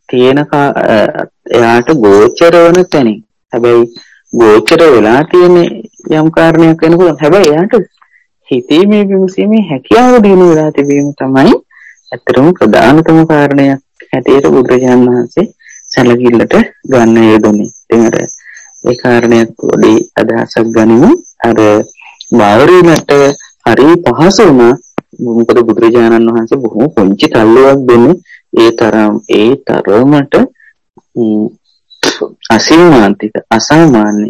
එයාට ගෝචර වෙන තැනින් හැබැයි ගෝචර වෙලා තියෙන යම් කාරණයක් වෙනකොට හැබැයි එයාට හිතීමේ විමසීමේ හැකියාව දිනු වෙලා තිබීම තමයි ඇත්තටම ප්‍රධානතම කාරණයක් හැටියට බුදුරජාණන් වහන්සේ සැලකිල්ලට ගන්න යෙදුනේ. ඉතින් අර ඒ කාරණයක් පොඩි අදහසක් ගනිමු. අර බාවරීමට හරි පහසු වුණා. මොකද බුදුරජාණන් වහන්සේ බොහොම පුංචි තල්ලුවක් දෙන්නේ ඒ තරමට අසීමාන්තික අසාමාන්‍ය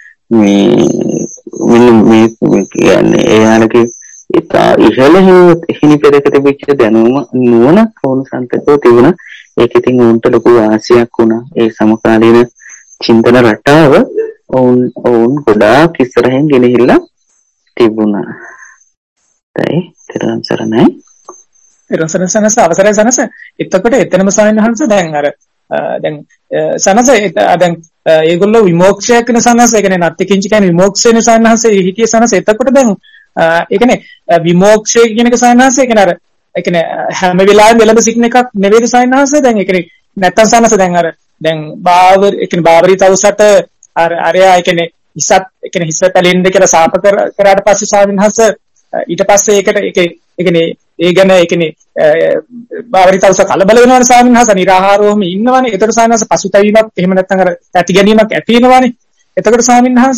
මේ කියන්නේ එයාලගේ ඉහළ හිණි පෙරකට පිට දැනුම නුවණ කෝණ සංකේතෝ තිබුණා. ඒක ඉතින් උන්ට ලොකු ආසියක් වුණා. ඒ සමකාලීන චින්තන රටාව ඔවුන් ගොඩාක් ඉස්සරහින් ගෙනහිල්ලා තිබුණා. තෙරුවන් සරණයි. සනස අවසරයි සනස. එතකොට එතනම සායනහංශ දැන් සනස දැන් ඒගොල්ලෝ විමෝක්ෂය කියන සනස ඒ කියන්නේ නත්තිකින්ච කියන්නේ විමෝක්ෂයන සනස හිතිය සනස. එතකොට දැන් ඒ කියන්නේ විමෝක්ෂය කියන එක සනස ඒ කියන්නේ ඒ කියන්නේ හැම වෙලාවෙම වෙලඳ සිටින එකක් නෙවෙයි සනස. දැන් ඒ කියන්නේ නැත්තම් සනස දැන් බාවරි තවුසට අරයා ඒ කියන්නේ හිස පැලෙන්න කියලා සාප කරාට පස්සේ සාවින්හස ඊට පස්සේ ඒකට ඒ ගැන බාවරි තවුස කලබල වෙනවනේ සාවින්හස නිරාහාරවම ඉන්නවනේ. ඒතර සාවින්හස පසුතැවීමක් එහෙම නැත්නම් අර ඇති ගැනීමක් ඇති වෙනවනේ. එතකොට සාවින්හස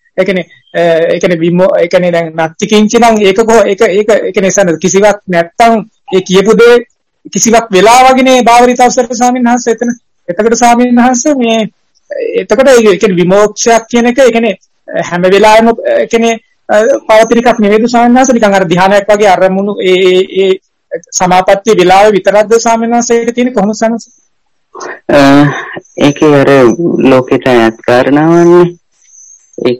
දැන් නත්තිකින්චි නම් ඒක සන කිසිවක් නැත්තම් ඒ කියපු දේ කිසිවක් වෙලා වගේනේ බාවරි තවුසට සාවින්හස එතන. එතකොට සාවින්හස මේ එතකොට ඒ විමෝක්ෂයක් කියන එක හැම වෙලාවෙම පවතින එකක් නෙවෙයි සාමනාස නිකන් අර ධ්‍යානයක් වගේ අරමුණු ඒ සමාපත්තිය වෙලාවෙ විතරක්ද සාමනාසයට තියෙන කොහොමද සාමනාස? ඒකේ අර ලෝකෙට අයත් කාරණාවන්නේ ඒක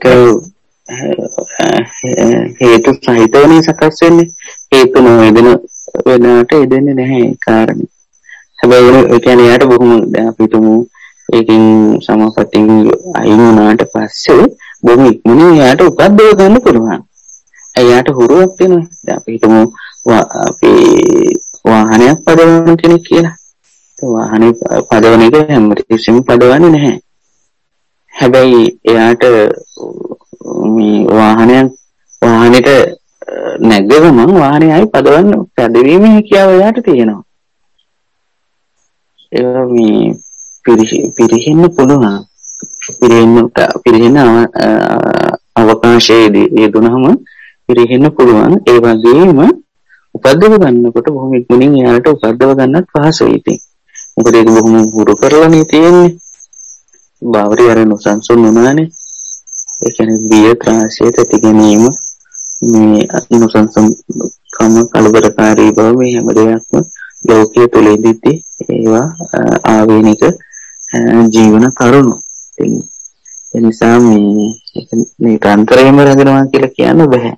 හේතු සහිතවනේ සකස් වෙන්නේ. හේතු නොවැදෙන වෙනාට එදෙන්නේ නැහැ ඒ කාරණේ. හැබැයි ඒ කියන්නේ යාට බොහොම දැන් අපි තුමු ඒකෙන් සමාපත්තියෙන් අයින් වුණාට පස්සේ බොහොම ඉක්මනින් යාට උපද්දව ගන්න පුළුවන්. එයාට හුරුවක් වෙනවා. දැන් අපි හිතමු අපි වාහනයක් පදවන කෙනෙක් කියලා. ඒ වාහනේ පදවන එක හැමතිස්සෙම පදවන්නේ නැහැ. හැබැයි එයාට මේ වාහනෙට නැග්ගම වාහනේ ආයි පදවීමේ හැකියාව එයාට තියෙනවා. ඒක මේ පිරිහෙන්න පුළුවන්. පිරෙන අවකාශයේදී යෙදුනහම පිරෙන්න පුළුවන්. ඒ වගේම උපද්දව ගන්නකොට බොහොම ඉක්මනින් එයාට උපද්දව ගන්නත් පහසුයි ඉතින්. මොකද ඒක බොහොම හුරු කරලානේ තියෙන්නේ. බාවරි අර නොසන්සුන් වුණානේ. ඒ කියන්නේ බිය ත්‍රාසය තැති ගැනීම මේ නොසන්සුන් කම කලබලකාරී බව මේ හැම දෙයක්ම ලෝකයේ තුලෙදිත් ඒවා ආවේනික ජීවන කරුණු. ඒ නිසා මේ තන්ත්‍රයම රැඳෙනවා කියලා කියන්න බෑ.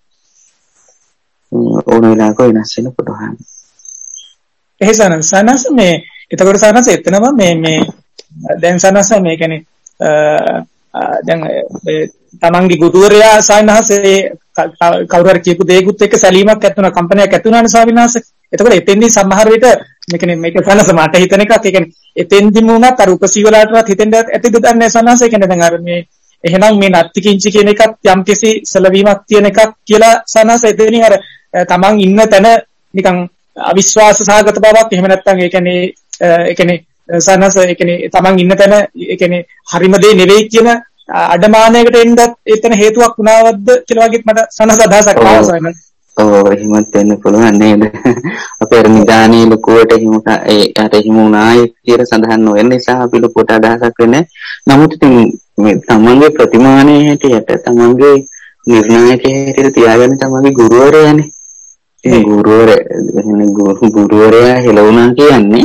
ඕන වෙලාවක වෙනස් වෙන පුළුවන්. එහෙසනම් සනස මේ එතකොට සනස එතනම මේ දැන් සනස මේ කියන්නේ දැන් තමන්ගේ ගුරුවරයා සායනහසේ කවුරු හරි කියපු දෙයකට එක්ක සැලීමක් ඇති වෙනවා කම්පනයක් ඇති වෙනානේ ස්වාමීන් වහන්සේ. එතකොට එතෙන්දී සමහර විට මේක සනස මට හිතන එකක්. ඒ කියන්නේ එතෙන්දිම උනත් අර උපසීවලාටවත් හිතෙන්ද ඇතිද දන්නේ සනස. ඒ කියන්නේ දැන් අර මේ එහෙනම් මේ නත්ති කිංචි කියන එකත් යම්කිසි සැලවීමක් තියෙන එකක් කියලා සනස එතනින් අර තමන් ඉන්න තැන නිකන් අවිශ්වාස සහගත බවක් එහෙම නැත්නම් ඒ කියන්නේ සනස ඒ කියන්නේ තමන් ඉන්න තැන ඒ කියන්නේ හරිම දේ නෙවෙයි කියන අඩමානයකට එන්නත් එතන හේතුවක් වුණාවද්ද කියලා වගේත් මට සනස අදහසක් ආවා. ඔව් එහෙමත් වෙන්න පුළුවන් නේද? අපේ නිදානේ ලකුවට එහෙම වුණායි කියලා සඳහන් නොවෙන නිසා අපි ලකුවට අදහසක් වෙන්නේ. නමුත් ඉතින් මේ තමන්ගේ ප්‍රතිමානයේ හැටියට තමන්ගේ නිර්ණායකයේ හැටියට තියාගන්න තමන්ගේ ගුරුවරයානේ. ඒ ගුරුවරයා හෙලවුණා කියන්නේ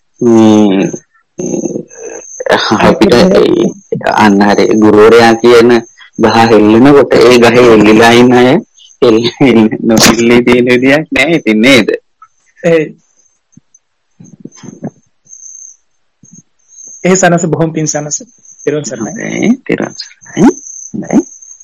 අපිට අන්න හරි ගුරුවරයා කියන ගහ හෙල්ලෙනකොට ඒ ගහේ එල්ලිලා ඉන්න අය නොසිල්ලේ තියෙන විදියක් නෑ ඉතින් නේද? ඒ සනස බොහොම පින් සනස. තිරුවන් සරණයි. තිරුවන් සරණයි. නෑ.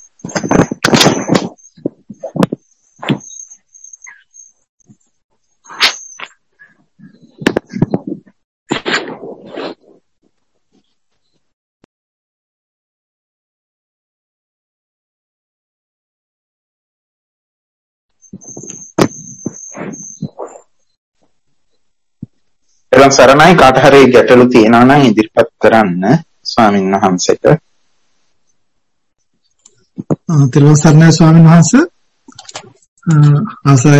එනම් සරණයි කාට හරි ගැටලු තියෙනවා නම් ඉදිරිපත් කරන්න ස්වාමීන් වහන්සේට. තිරුවන් සරණයි ස්වාමීන් වහන්සේ. ආසයි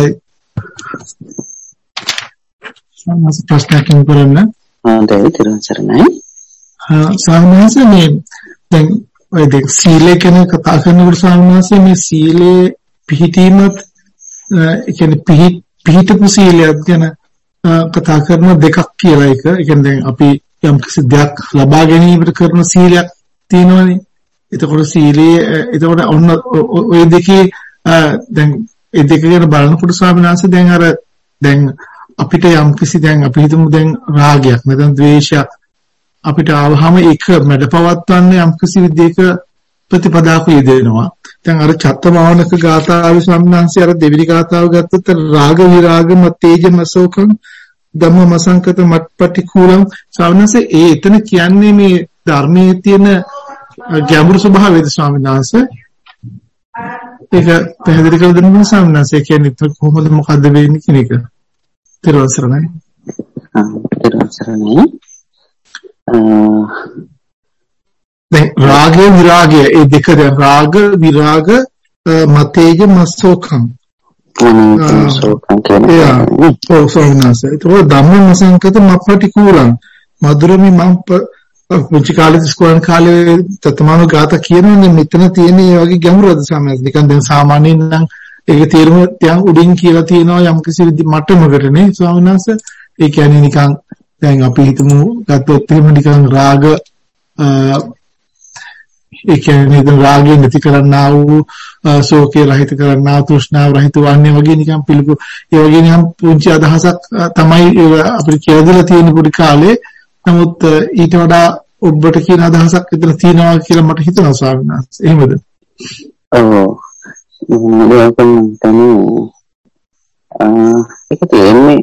සමහර ප්‍රශ්නයක් කරන්න. තිරුවන් සරණයි. ස්වාමීන් වහන්සේ මේ දැන් ඔය දෙක සීලය ගැන කතා කරනකොට ස්වාමීන් වහන්සේ මේ සීලේ පිහිටීමත් ඒ කියන්නේ පිහිටපු සීලයක් ගැන කතා කරන දෙකක් කියලා එක. ඒ කියන්නේ දැන් අපි යම් කිසි දෙයක් ලබා ගැනීමට කරන සීලයක් තියෙනවනේ. එතකොට සීලයේ එතකොට ඔන්න ඔය දෙකේ දැන් ඒ දෙක ගැන බලනකොට ස්වාමීන් වහන්සේ දැන් අපිට යම් කිසි දැන් අපි හිතමු දැන් රාගයක් නැත්නම් ද්වේෂයක් අපිට ආවහම ඒක මැඩපවත්වන්න යම් කිසි විදිහක ප්‍රතිපදාවක යෙදෙනවා. දැන් අර චත්තමානක ගාථාවේ සම්මාංශය අර දෙවිලි ගාථාව ගත්තොත් රාග විරාග මතේජමසෝකම් ධම්මමසංකත මත්පටි කුලම් ස්වාමීන්වහන්සේ ඒ එතන කියන්නේ මේ ධර්මයේ තියෙන ගැඹුරු ස්වභාවයද ස්වාමීන්වහන්සේ ඒක පැහැදිලි කර දෙන්න ස්වාමීන්වහන්සේ කියන්නේ කොහොමද මොකද්ද වෙන්නේ කියන එක. තිරුවන් සරණයි. තිරුවන් සරණයි. දැන් රාගය විරාගය ඒ දෙක දැන් රාග විරාග මතේජ මස්සෝකම් ධම්මමසංකත මප්පටි කුලං මధుරමි මම් පුංචි කාලේ ඉස්කෝලේ කාලේ තතමාන ගාත කියනනේ මෙතන තියෙන මේ වගේ ගැඹුරද සමහර නිකන් දැන් සාමාන්‍යයෙන් නම් ඒක තේරුම තියන් උඩින් කියලා තියෙනවා යම් කිසි මට්ටමකටනේ ස්වාමීන් වහන්සේ. ඒ කියන්නේ නිකන් දැන් අපි හිතමු ගත්තොත් එහෙම නිකන් රාග ඒ කියන්නේ දැන් රාගය නැති කරන්නා වූ ශෝකේ රහිත කරන්නා තෘෂ්ණාව රහිත වන්නේ වගේ නිකන් පිළිගු ඒ වගේ නිකන් පුංචි අදහසක් තමයි අපිට කියලා දෙලා තියෙන පොඩි කාලේ. නමුත් ඊට වඩා ඔබට කියන අදහසක් විතර තියෙනවා කියලා මට හිතෙනවා ස්වාමීන් වහන්සේ. එහෙමද? ඔව්. ඒක තියෙන්නේ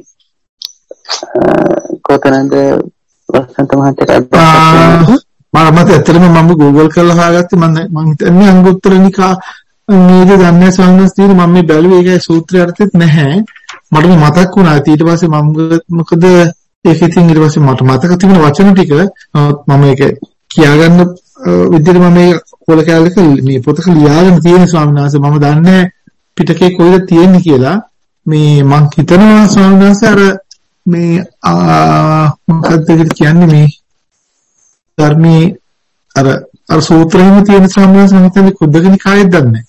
කොතනද වසන්ත මහත්තයා මට ඇත්තටම මම Google කරලා හොයාගත්තේ මම හිතන්නේ අංගුත්තර නිකා නේද දන්නේ ස්වාමීන් වහන්සේ මම මේ බැලුවේ ඒකයි සූත්‍රය අර්ථෙත් නැහැ මට මතක් වුණා ඊට පස්සේ මම මොකද ඒක ඉතින් ඊට පස්සේ මට මතක තිබුණ වචන ටික මම ඒක කියාගන්න විදිහට මම මේ කොල කැලේක මේ පොතක ලියාගෙන තියෙන ස්වාමීන් වහන්සේ මම දන්නේ පිටකේ කොයිද තියෙන්නේ කියලා මේ මං හිතනවා ස්වාමීන් වහන්සේ අර මේ මොකක්ද කියන්නේ මේ ධර්මයේ අර සූත්‍රෙම තියෙන ස්වාමීන් වහන්සේ මම හිතන්නේ කුද්දකනි කායෙත් දන්නේ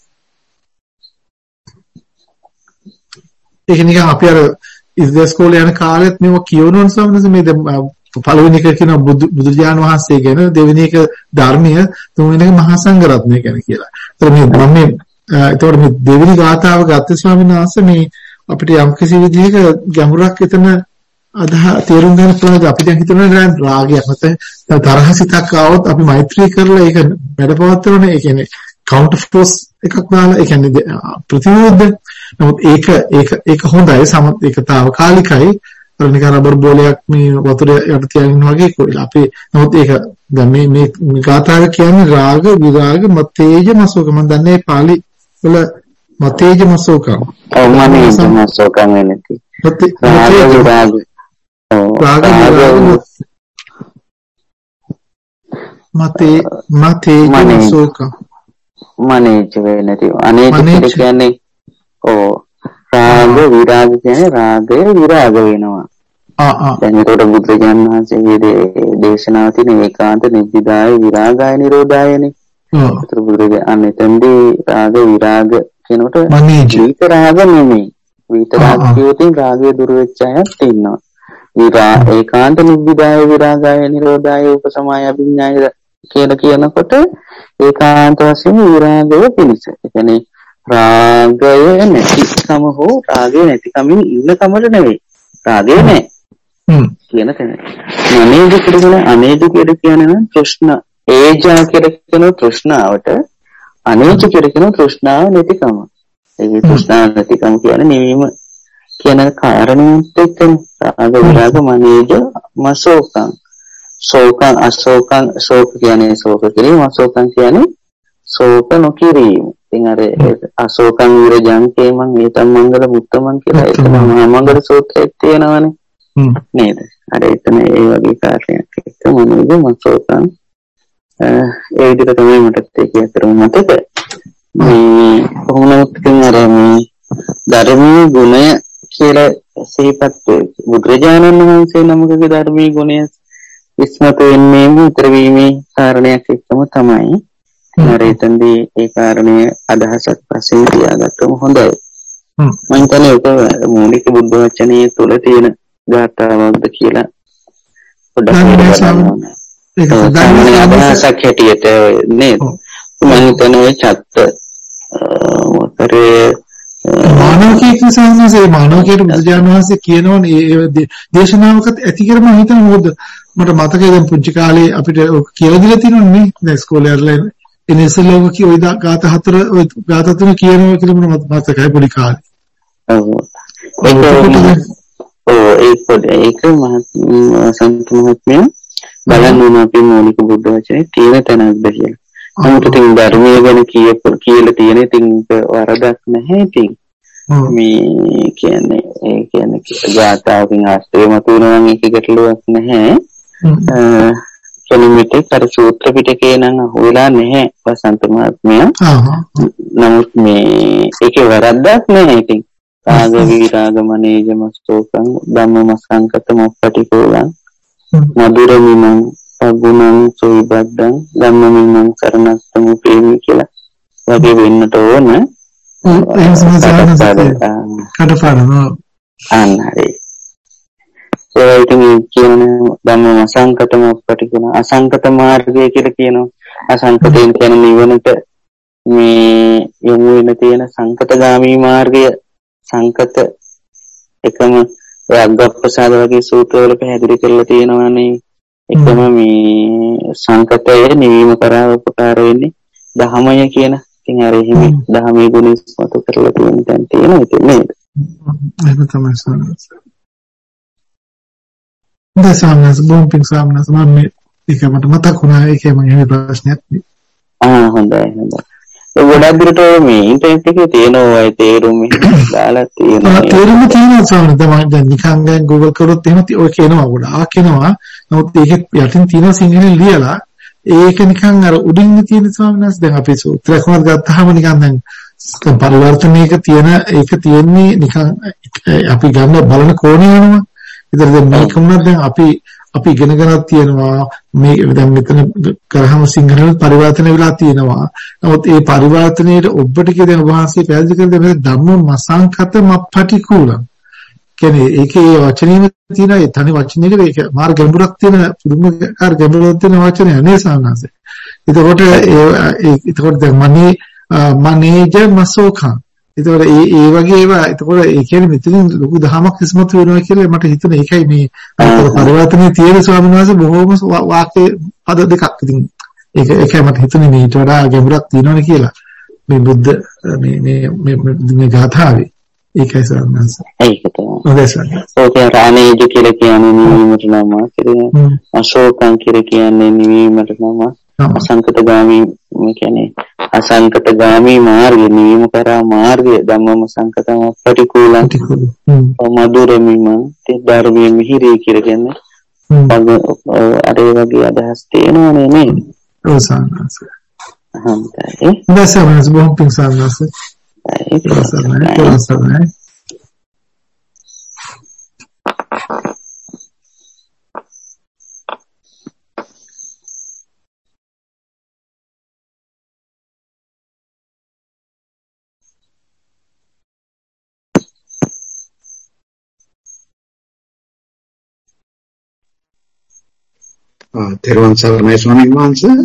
ඒක නිකන් අපි අර ඉස්කෝලේ යන කාලෙත් මේව කියවනවා ස්වාමීන් වහන්සේ මේ පළවෙනි එක කියන බුදුරජාණන් වහන්සේ ගැන දෙවෙනි එක ධර්මය තුන්වෙනි එක මහා සංඝරත්නය ගැන කියලා. ඒතකොට මේ දෙවෙනි ගාථාව ගත්ත ස්වාමීන් වහන්සේ මේ අපිට යම් කිසි විදිහක ගැඹුරක් එතන තේරුම් ගන්න පුළුවන්. අපි දැන් හිතනවා නේද රාගයක් නැත්නම් තරහසිතක් ආවොත් අපි මෛත්‍රී කරලා ඒක වැඩපවත්වන ඒ කියන්නේ කවුන්ටර් ෆෝස් එකක් දාලා ඒ කියන්නේ ප්‍රතිවිරුද්ධ. නමුත් ඒක හොඳයි ඒක తాවකාලිකයි. නිකන් රබර් බෝලයක් මේ වතුර යට තියාගෙන වගේ කොයිලා අපි නමුත් ඒක දැන් මේ ගාථාව කියන්නේ රාග විරාග මතේජ මසෝක මම දන්නේ පාලි වල මතේජ මසෝක මතේජ මසෝක වෙනති රාග විරාග මතේජ මසෝක මනේජ වෙනති අනේජ කියන්නේ රාග විරාග කියන්නේ රාගය විරාග වෙනවා. දැන් ඒකට බුදුරජාණන් වහන්සේගේ දේශනාව තියෙන ඒකාන්ත නිබ්බිදාය විරාගාය නිරෝධායනේ. ඒතර බුදුරජාණන් එතෙන්දී රාග විරාග කියනකොට විත රාග නෙමෙයි. විත රාග කියෝතින් රාගය දුර වෙච්ච අයත් ඉන්නවා. ඒකාන්ත නිබ්බිදාය විරාගාය නිරෝධාය උපසමාය අභිඥාය කියලා කියනකොට ඒකාන්ත වශයෙන් විරාගය පිණිස. ඒ කියන්නේ රාගය නැතිකම හෝ රාගය නැතිකමින් ඉන්න කමට නෙවෙයි රාගය නැහැ කියන තැන. අනේජ කියන්නේ තෘෂ්ණ ඒජා කියන තෘෂ්ණාවට අනේජ කියන තෘෂ්ණාව නැතිකම. ඒ තෘෂ්ණාව නැතිකම කියන්නේ නිවීම කියන කාරණේත් එක්කනේ. රාග විරාග මනේජ මසෝකං ශෝකං අශෝකං ශෝක කියන්නේ ශෝක කිරීම අශෝකං කියන්නේ ශෝක නොකිරීම. ඉතින් අර අශෝකං විරජං කේමං ඒතම් මංගල මුත්තමන් කියලා එතන මංගල සූත්‍රයේ තියෙනවානේ නේද? අර එතන ඒ වගේ කාර්යයක් එක්ක මොනවද මසෝකං ඒ විදිහට තමයි මට ඒක අතරම මතක. මේ කොහොමද අර මේ ධර්මීය ගුණය කියලා සිහිපත් බුදුරජාණන් වහන්සේ නමකගේ ධර්මීය ගුණය විස්මත වෙන්නේ උතර වීමේ කාරණයක් එක්කම තමයි. අර එතනදී ඒ කාරණය අදහසක් වශයෙන් තියාගත්තම හොඳයි. මම හිතන්නේ ඒක මූලික බුද්ධ වචනයේ තුල තියෙන ගාථාවක්ද කියලා පොඩ්ඩක් අදහසක් හැටියට නේද? මම හිතන්නේ චත්ත මොකරේ මානවකීක සංසසේ මානවකීට බුදුජානක වහන්සේ කියනවනේ ඒ දේශනාවකත් ඇති කියලා මම හිතන්නේ මොකද මට මතකයි දැන් පුංචි කාලේ අපිට කියලා දීලා තියෙනවනේ දැන් ඉස්කෝලේ යරලා ඉනිසලෝක කී ඔය ගාත හතර ඔය ගාත තුන කියනවා කියලා මම මතකයි පොඩි කාලේ. ඒක සංත මහත්මයා බලන්න ඕන අපි මූලික බුද්ධ වචනේ තියෙන තැනක්ද කියලා. නමුත් ඉතින් ධර්මයේ ගැන කියලා තියෙන ඉතින් වරදක් නැහැ ඉතින්. මේ කියන්නේ ගාතාවකින් ආශ්‍රය මතුවෙනවා නම් ඒක ගැටලුවක් නැහැ. කෙනෙකුට අර සූත්‍ර පිටකේ නම් අහුවෙලා නැහැ වසන්ත මහත්මයා. නමුත් මේ ඒකේ වරද්දක් නැහැ ඉතින්. රාග විරාග මනේජ මස්තෝකං ධම්ම මසංකත මොප්පටිකෝලං මధుරමිනං අගුණං සෝයිබද්දං ධම්මමිනං සරණස්සමු ප්‍රේමී කියලා වගේ වෙන්නට ඕන. අන්නරේ ඒ කියන්නේ ධම්ම මසංකත මොප්පටිකෝලං අසංකත මාර්ගය කියලා කියනවා. අසංකතයෙන් කියන නිවනට මේ යොමු වෙන තියෙන සංකතගාමී මාර්ගය සංකත එකම අග්ගප්‍රසාද වගේ සූත්‍රවල පැහැදිලි කරලා තියෙනවානේ. එකම මේ සංකතය නිවීම කරා උපකාර වෙන්නේ ධහමය කියන. ඉතින් අර එහෙම ධහමේ ගුණ ඉස්මතු කරලා තියෙන තැන් තියෙනවා ඉතින් නේද? ඒක තමයි සානස්. දැසානස් බොම්පින් සානස් මම ඒක මට මතක් වුණා ඒකේ මම එහෙම ප්‍රශ්නයක් නේ. හොඳයි. ගොඩක් දුරට මේ ඉන්ටර්නෙට් එකේ තියෙනවා ඒ තේරුම දාලා තියෙනවා. තේරුම තියෙනවා සාමාන්‍යයෙන් තමයි දැන් නිකන් දැන් Google කරොත් එහෙම ඔය කියනවා ගොඩාක් එනවා. නමුත් ඒකේ යටින් තියෙන සිංහලෙන් ලියලා ඒක නිකන් අර උඩින් තියෙන ස්වාමීන් වහන්සේ දැන් අපි සූත්‍රයක් වුණත් ගත්තාම නිකන් දැන් පරිවර්තනයක තියෙන ඒක තියෙන්නේ නිකන් අපි ගන්න බලන කෝණය වෙනවා. ඒතර දැන් මේක වුණත් දැන් අපි ඉගෙනගෙනත් තියෙනවා මේ දැන් මෙතන කරාම සිංහලෙන් පරිවර්තන වෙලා තියෙනවා. නමුත් ඒ පරිවර්තනයේට ඔබට කියන වහන්සේ පැහැදිලි කරන මේ ධම්ම මසංකත මප්පටිකූලං කියන්නේ ඒකේ වචනේම තියෙන ඒ තනි වචනයක ඒක මාර්ග ගැඹුරක් තියෙන පුදුමකාර ගැඹුරක් තියෙන වචනය නේ සාමාන්‍යයෙන්. ඒකෝට දැන් මනේජ මසෝඛං. ඒතකොට ඒ වගේ ඒවා ඒතකොට ඒ කියන්නේ මෙතනින් ලොකු දහමක් ඉස්මතු වෙනවා කියලා මට හිතුණා. ඒකයි මේ පරිවර්තනයේ තියෙන ස්වාමීන් වහන්සේ බොහෝම වාක්‍ය පද දෙකක්. ඉතින් ඒකයි මට හිතුනේ මේට වඩා ගැඹුරක් තියෙනවනේ කියලා. මේ බුද්ධ මේ ගාථාවේ ඒකයි ස්වාමීන් වහන්සේ. ඒක තමයි. හොඳයි ස්වාමීන් වහන්සේ. ඔතන රාමේජ කියලා කියන්නේ නිවීමට නම. අශෝකං කියලා කියන්නේ නිවීමට නම. අසංකතගාමී කියන්නේ අසංකතගාමී මාර්ගය නිවීම කරා මාර්ගය ධම්මම සංකතම පටිකූලං මధుරමිම ධර්මයේ මිහිරී කියලා කියන්නේ අර වගේ අදහස් තියෙනවනේ නේද? ඔව් සාමාන්‍යස. හම්බයි. දැසමස් බොහොම පිං සාමාන්‍යස. ඒක සාමාන්‍යයි. තෙරුවන් සරණයි ස්වාමීන් වහන්සේ.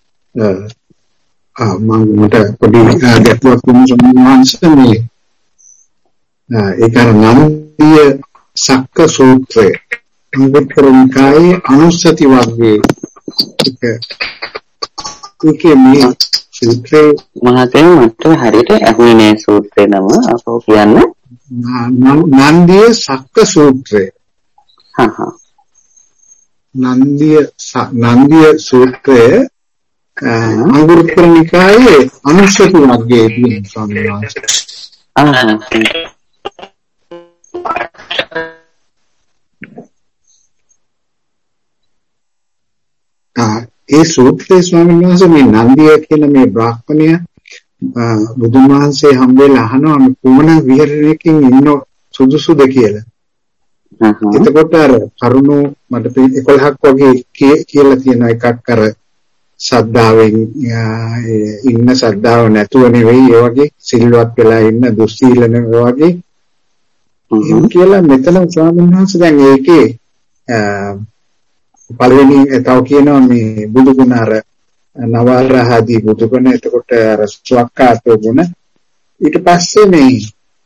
මට පොඩි ගැටලුවක් වුණා ස්වාමීන් වහන්සේ මේ ඒක නන්දිය සක්ක සූත්‍රය අංගුත්තරිකායේ අනුස්සති වර්ගයේ ඒකේ මේ සූත්‍රේ මහතෙන් මට හරියට ඇහුනේ නෑ සූත්‍රේ නම අපෝ කියන්න. නන්දිය සක්ක සූත්‍රය. නන්දිය සූත්‍රය අංගුත්තර නිකායේ අනුස්සති වර්ගයේ තියෙන ස්වාමීන් වහන්සේ. ඒ සූත්‍රයේ ස්වාමීන් වහන්සේ මේ නන්දිය කියන මේ බ්‍රාහ්මණය බුදුන් වහන්සේ හම්බෙලා අහනවා මේ කුමන විහරණයකින් ඉන්න සුදුසුද කියලා. එතකොට අර කරුණු මට 11ක් වගේ කියලා තියෙන එකක් අර සද්ධාවෙන් ඉන්න සද්ධාව නැතුව නෙවෙයි ඒ වගේ සිල්වත් වෙලා ඉන්න දුස්සීල නෙවෙයි වගේ කියලා මෙතන ස්වාමීන් වහන්සේ දැන් ඒකේ පළවෙනි තව කියනවා මේ බුදු ගුණ අර නවරහදී බුදු ගුණ එතකොට අර ස්වක්කාතෝ ගුණ ඊට පස්සේ මේ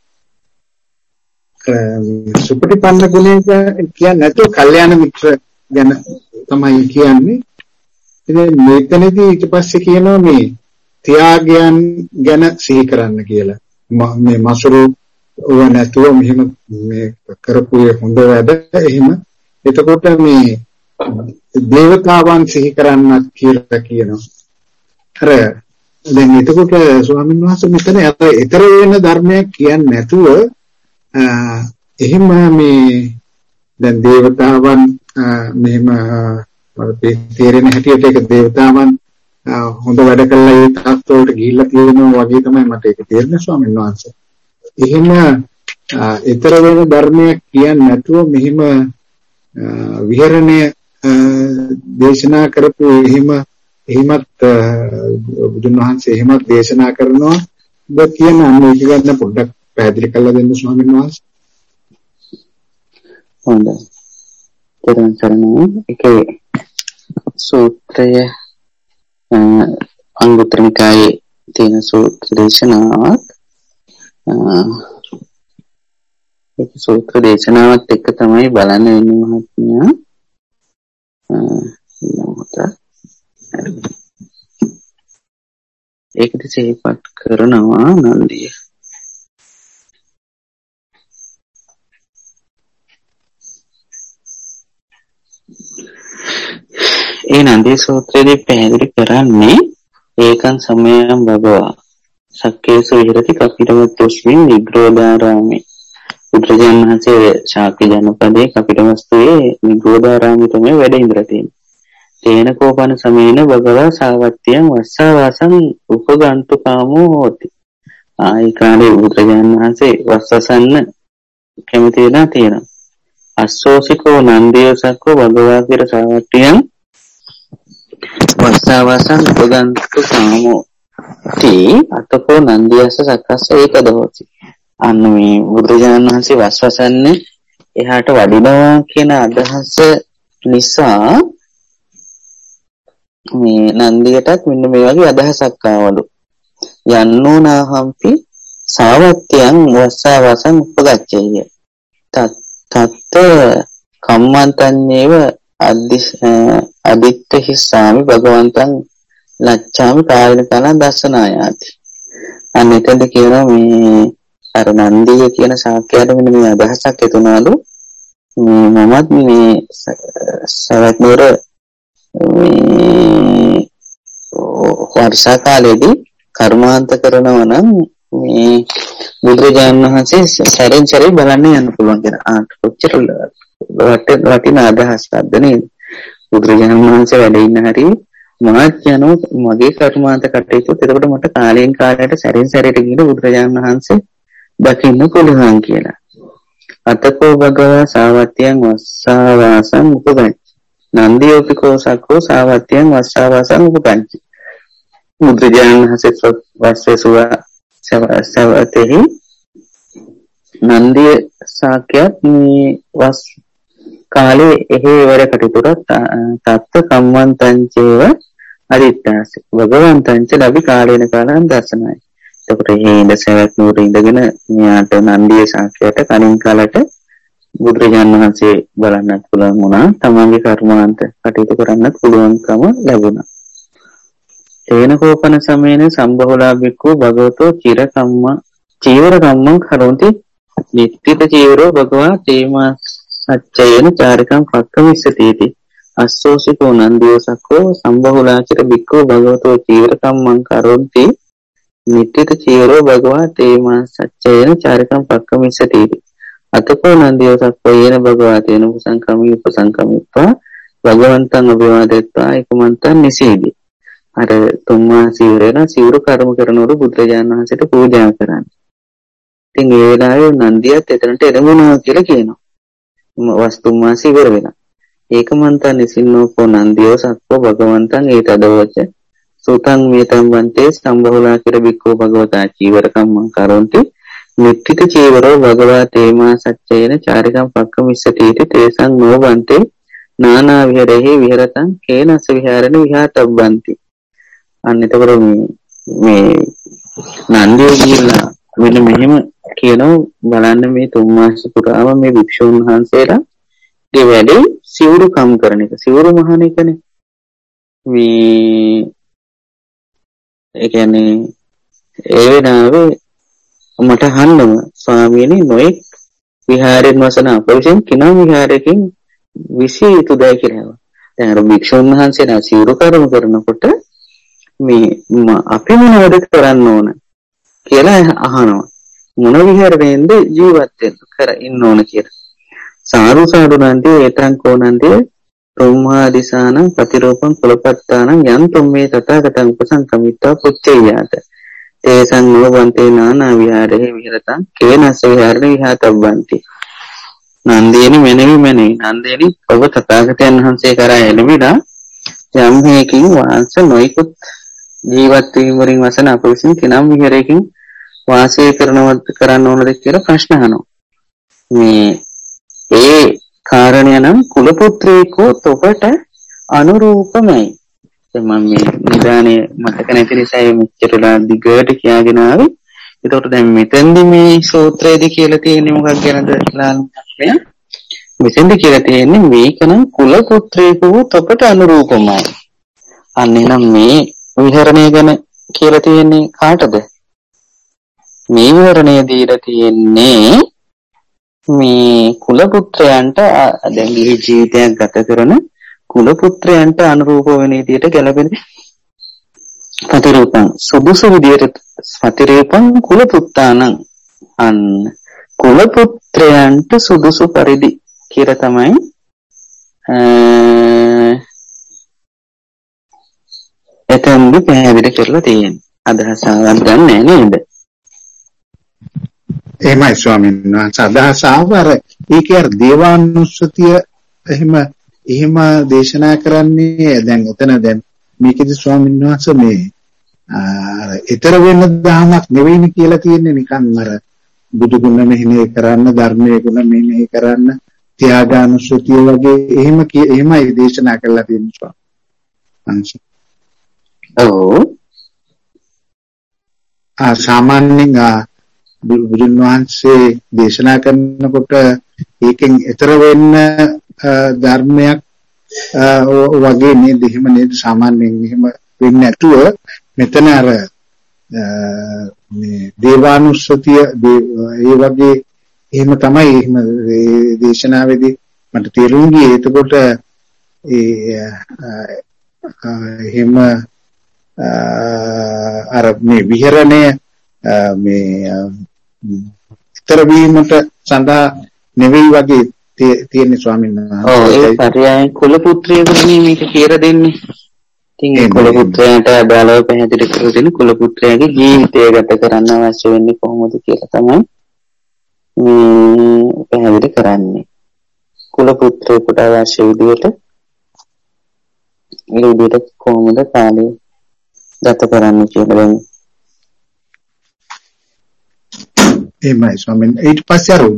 සුපටිපන්න ගුණය කියන්නේ නැතුව කල්යාණ මිත්‍ර ගැන තමයි කියන්නේ. ඉතින් මේකනේදී ඊට පස්සේ කියනවා මේ ත්‍යාගයන් ගැන සිහි කරන්න කියලා. මේ මසුරු ඕව නැතුව මෙහෙම මේ කරපු හොඳ වැඩ එහෙම. එතකොට මේ දේවතාවන් සිහි කරන්නත් කියලා කියනවා. අර දැන් එතකොට ස්වාමීන් වහන්සේ මෙතන ඊතර වෙන ධර්මයක් කියන්නේ නැතුව එහෙම මේ දැන් දේවතාවන් මෙහෙම මට තේරෙන හැටියට ඒක දේවතාවන් හොඳ වැඩ කළා ඒ තාත් වලට ගිහිල්ලා තියෙනවා වගේ තමයි මට ඒක තේරෙන්නේ ස්වාමීන් වහන්සේ. එහෙම ඊතර වෙන ධර්මයක් කියන්නේ නැතුව මෙහෙම විහරණය දේශනා කරපු එහෙමත් බුදුන් වහන්සේ එහෙමත් දේශනා කරනවා ද කියන මේක ගන්න පොඩ්ඩක් පැහැදිලි කරලා දෙන්න ස්වාමීන් වහන්සේ. හොඳයි. තෙරුවන් සරණයි. ඒකේ සූත්‍රය අංගුත්තර නිකායේ තියෙන සූත්‍ර දේශනාවක්. ඒක සූත්‍ර දේශනාවත් එක්ක තමයි බලන්න වෙන්නේ මහත්මයා. ඒකද සිහිපත් කරනවා නන්දිය. ඒ නන්දිය සූත්‍රයේදී පැහැදිලි කරන්නේ ඒකං සමයං භගවා සක්කේසු විහෙරති කපිටවස්තුස්මින් නිග්‍රෝධාරාමේ. බුදුරජාණන් වහන්සේ ශාක්‍ය ජනපදයේ කපිටවස්තුවේ නිග්‍රෝධාරාමයේ තමයි වැඩ ඉඳලා තියෙන්නේ. තේන කෝපන සමේන භගවා සාවත්තියං වස්සාවාසං උපගන්තු කාමෝ හෝති. ආයි කාලේ බුදුරජාණන් වහන්සේ වස්සසන්න කැමති වෙලා තියෙනවා. අස්සෝසිකෝ නන්දියසක්කෝ භගවා කිර සාවත්තියං වස්සාවාසං උපගන්තු කාමෝ තී අතකෝ නන්දියස සකස්ස ඒකද හොති. අන්න මේ බුදුරජාණන් වහන්සේ වස්සසන්නේ එහාට වඩිනවා කියන අදහස නිසා මේ නන්දියටත් මෙන්න මේ වගේ අදහසක් ආවලු. යන්නෝ නාහම්පි සාවත්‍යං වස්සාවසං උපගච්ඡේය. තත්ත කම්මන්තන්නේව අදිත්තහිස්සාමි භගවන්තං ලච්ඡාමි කායන කලං දස්සනායාති. අන්න එතෙන්ද කියනවා මේ අර නන්දිය කියන ශාක්‍යයට මෙන්න මේ අදහසක් එතුණාලු. මමත් මේ සවැත් නුවර මේ වර්ෂා කාලේදී කර්මාන්ත කරනවා නම් මේ බුදුරජාණන් වහන්සේ සැරෙන් සැරේ බලන්න යන්න පුළුවන් කියලා. කොච්චර වටින අදහසක්ද නේද? බුදුරජාණන් වහන්සේ වැඩ ඉන්න හැටි මාත් යනවා මගේ කර්මාන්ත කටයුතු. එතකොට මට කාලයෙන් කාලයට සැරෙන් සැරේට ගිහින් බුදුරජාණන් වහන්සේ දකින්න පුළුවන් කියලා. අතකෝ භගවා සාවත්‍යං වස්සාවාසං උපගච්ඡ. නන්දියෝපිකෝ සක්කෝ සාවත්‍යං වස්සාවාසං උපගච්ඡ. බුදුරජාණන් වහන්සේ වස්සසුවා සවතෙහි නන්දිය සාක්‍යත් මේ වස් කාලේ එහෙ වර කටයුතුරත් තත්ත කම්මන්තංචේව අදිත්තාස භගවන්තංච ලැබි කාලේන කාලං දර්ශනයි. එතකොට එහෙ ඉඳ සවැත් නුවර ඉඳගෙන මෙයාට නන්දිය සාක්‍යයට කලින් කාලට බුදුරජාණන් වහන්සේ බලන්නත් පුළුවන් වුණා. තමන්ගේ කර්මාන්ත කටයුතු කරන්නත් පුළුවන්කම ලැබුණා. තේන කෝපන සමේන සම්බහුලා බික්ඛු භගවතෝ චීවර කම්මං කරොන්ති නිත්තිත චීවරෝ භගවා තේමා සච්චයන චාරිකං පක්ඛමිස්සතිති. අස්සෝසිකෝ නන්දියසක්කෝ සම්බහුලාචර බික්ඛු භගවතෝ චීවර කම්මං කරොන්ති නිත්තිත චීවරෝ භගවා තේමා සච්චයන චාරිකං පක්ඛමිස්සතිති. අතකෝ නන්දියසක්කෝ යේන භගවා තේන උපසංකමිත්වා භගවන්තං අභිවාදෙත්වා ඒකමන්තං නිසීදි. අර තුම්මා සිවුරේන සිවුරු කර්ම කරනවලු බුදුරජාණන් වහන්සේට පූජා කරන්නේ. ඉතින් ඒ වෙලාවේ නන්දියත් එතනට එළඹුණා කියලා කියනවා. වස්තුම්මා සිවුර වෙනවා. ඒකමන්තං නිසින්නෝකෝ නන්දියෝ සක්කෝ භගවන්තං ඒතදවච සුතං මේතං වන්තේ සම්බහුලා කිර බික්ඛෝ භගවතා චීවර කම්මං කරොන්ති නිත්තිත චීවරෝ භගවා තේමා සච්චේන චාරිකං පක්ඛමිස්සති තේසං නෝවන්තේ නානා විහෙරෙහි විහෙරතං කේනස විහාරණ විහාතබ්බන්ති. අන්න එතකොට මේ නන්දිය කියලා මෙන්න මෙහෙම කියනවා. බලන්න මේ තුන් මාස පුරාම මේ වික්ෂුන් වහන්සේලා ඒ වැඩේ සිවුරු කම් කරන එක, සිවුරු මහන එකනේ. මේ ඒ කියන්නේ ඒ වෙනාවේ මට අහන්නම ස්වාමීනි නොඑක් විහාරයෙන් වසන අපවිෂෙන් කිනම් විහාරයකින් විසී යුතුදයි කියලා. දැන් අර වික්ෂුන් වහන්සේලා සිවුරු කර්ම කරනකොට මේ අපි මොනවද කරන්න ඕන කියලා අහනවා. මොන විහරණයෙන්ද ජීවත් වෙන්න කර ඉන්න ඕන කියලා. සාරු සාරු නන්දී ඒතං කෝනන්දී රෝමා දිසානං ප්‍රතිරූපං කුලපත්තානං යන්තුම් මේ තථාගතං උපසංකමිත්වා පුච්චේයාත. තේසං නෝවන්තේ නානා විහාරේ විහෙරතං කේනස විහාරේ විහාතබ්බන්ති. නන්දේනි මෙනෙහි නන්දේනි ඔබ තථාගතයන් වහන්සේ කරා එළඹිලා යම් හේකින් වාස නොයිකුත් ජීවත් වීම වලින් වසන අප විසින් කිනම් විහෙරයකින් වාසය කරන්න ඕනද කියලා ප්‍රශ්න අහනවා. මේ ඒ කාරණය නම් කුල පුත්‍රයෙකෝ තොපට අනුරූපමයි. දැන් මම මේ නිදානේ මතක නැති නිසා මෙච්චරලා දිගට කියාගෙන ආවේ. ඒකට දැන් මෙතෙන්දි මේ සූත්‍රයේදී කියලා තියෙන්නේ මොකක් ගැනද ලාල්මය? මෙතෙන්දි කියලා තියෙන්නේ මේක නම් කුල පුත්‍රයෙකෝ තොපට අනුරූපමයි. අන්න එහෙනම් මේ විහරණය ගැන කියලා තියෙන්නේ කාටද? මේ විහරණය දීලා තියෙන්නේ මේ කුල පුත්‍රයන්ට. දැන් ගිහි ජීවිතයක් ගත කරන කුල පුත්‍රයන්ට අනුරූප වෙන විදියට ගැලපෙන ප්‍රතිරූපං සුදුසු විදියට ප්‍රතිරූපං කුල පුත්තානං. අන්න කුල පුත්‍රයන්ට සුදුසු පරිදි කියලා තමයි එතෙන්දි පැහැදිලි කරලා තියෙන්නේ. අදහසක් ගන්න නේද? එහෙමයි ස්වාමීන් වහන්සේ අදහස ආවර ඒකේ අර දේවානුස්සතිය එහෙම දේශනා කරන්නේ දැන් එතන දැන් මේකෙදි ස්වාමීන් වහන්සේ මේ ඊතර වෙන දහමක් නෙවෙයිනේ කියලා තියෙන්නේ නිකන් අර බුදු ගුණ මෙහෙණේ කරන්න ධර්මයේ ගුණ මෙහෙණේ කරන්න ත්‍යාගානුස්සතිය වගේ එහෙමයි දේශනා කරලා තියෙන්නේ ස්වාමීන් වහන්සේ. ඔව් සාමාන්‍යයෙන් බුදුන් වහන්සේ දේශනා කරනකොට ඒකෙන් ඊතර වෙන්න ධර්මයක් වගේ නේද එහෙම නේද සාමාන්‍යයෙන් එහෙම වෙන්නේ නැතුව මෙතන අර මේ දේවානුස්සතිය ඒ වගේ එහෙම තමයි එහෙම දේශනාවේදී මට තේරුම් ගියේ එතකොට එහෙම අර මේ විහරණය මේ ඊතර වීමට සඳහා නෙවෙයි වගේ තියෙන ස්වාමීන් වහන්සේ. ඔව් ඒ පරියාය කුල පුත්‍රයෙකුනේ මේක කියලා දෙන්නේ. ඉතින් ඒ කුල පුත්‍රයාට අදාළව පැහැදිලි කරලා දෙන්නේ කුල පුත්‍රයාගේ ජීවිතය ගත කරන්න අවශ්‍ය වෙන්නේ කොහොමද කියලා තමයි මේ පැහැදිලි කරන්නේ. කුල පුත්‍රයෙකුට අවශ්‍ය විදිහට ඒ විදිහට කොහොමද කාලය ගත කරන්න කියලා දෙන්නේ. එහෙමයි ස්වාමීන් ඊට පස්සේ අර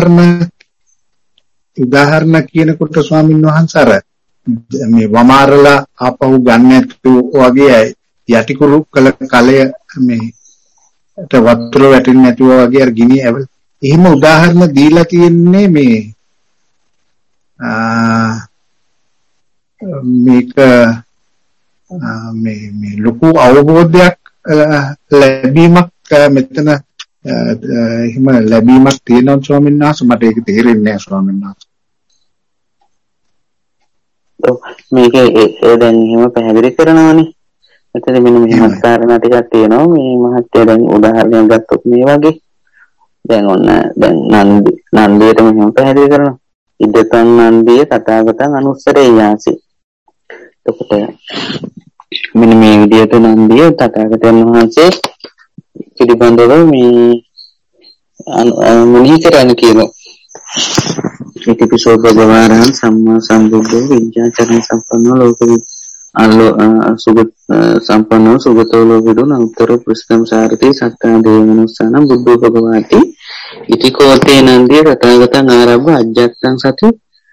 උදාහරණ කියනකොට ස්වාමීන් වහන්සේ අර මේ වමාරලා ආපහු ගන්න වගේ යටිකුරු කළ කලය මේට වතුර වැටෙන්නේ නැතුව වගේ අර ගිනි ඇවල් එහෙම උදාහරණ දීලා තියෙන්නේ මේ මේක මේ ලොකු අවබෝධයක් ලැබීමක් මෙතන එහෙම ලැබීමක් තියෙනවා ස්වාමීන් වහන්සේ මට ඒක තේරෙන්නේ නැහැ ස්වාමීන් වහන්සේ. ඔව් මේක ඒ දැන් එහෙම පැහැදිලි කරනවානේ. මෙතන මෙන්න මෙහෙම කාරණා ටිකක් තියෙනවා. මේ මහත්ය දැන් උදාහරණයක් ගත්තොත් මේ වගේ දැන් ඔන්න දැන් නන්දියට මෙහෙම පැහැදිලි කරනවා. ඉදතං නන්දිය තථාගතං අනුස්සරේ යාසි. එතකොට මෙන්න මේ විදිහට නන්දිය තථාගතයන් වහන්සේ පිළිබඳව මේ මුනි කරන්න කියනවා. ඉතිපිසෝ භගවාරං සම්මා සම්බුද්ධෝ විඤ්ඤාචරණ සම්පන්නෝ ලෝකවි සුගත සම්පන්නෝ සුගතෝ ලෝකවිදෝ නඋත්තර ප්‍රස්තම් සාරති සත්තා දේවනුස්සාන බුද්ධෝ භගවාති ඉති කෝතේ නන්දිය තථාගතං ආරබ්බ අජ්ජත්තං සති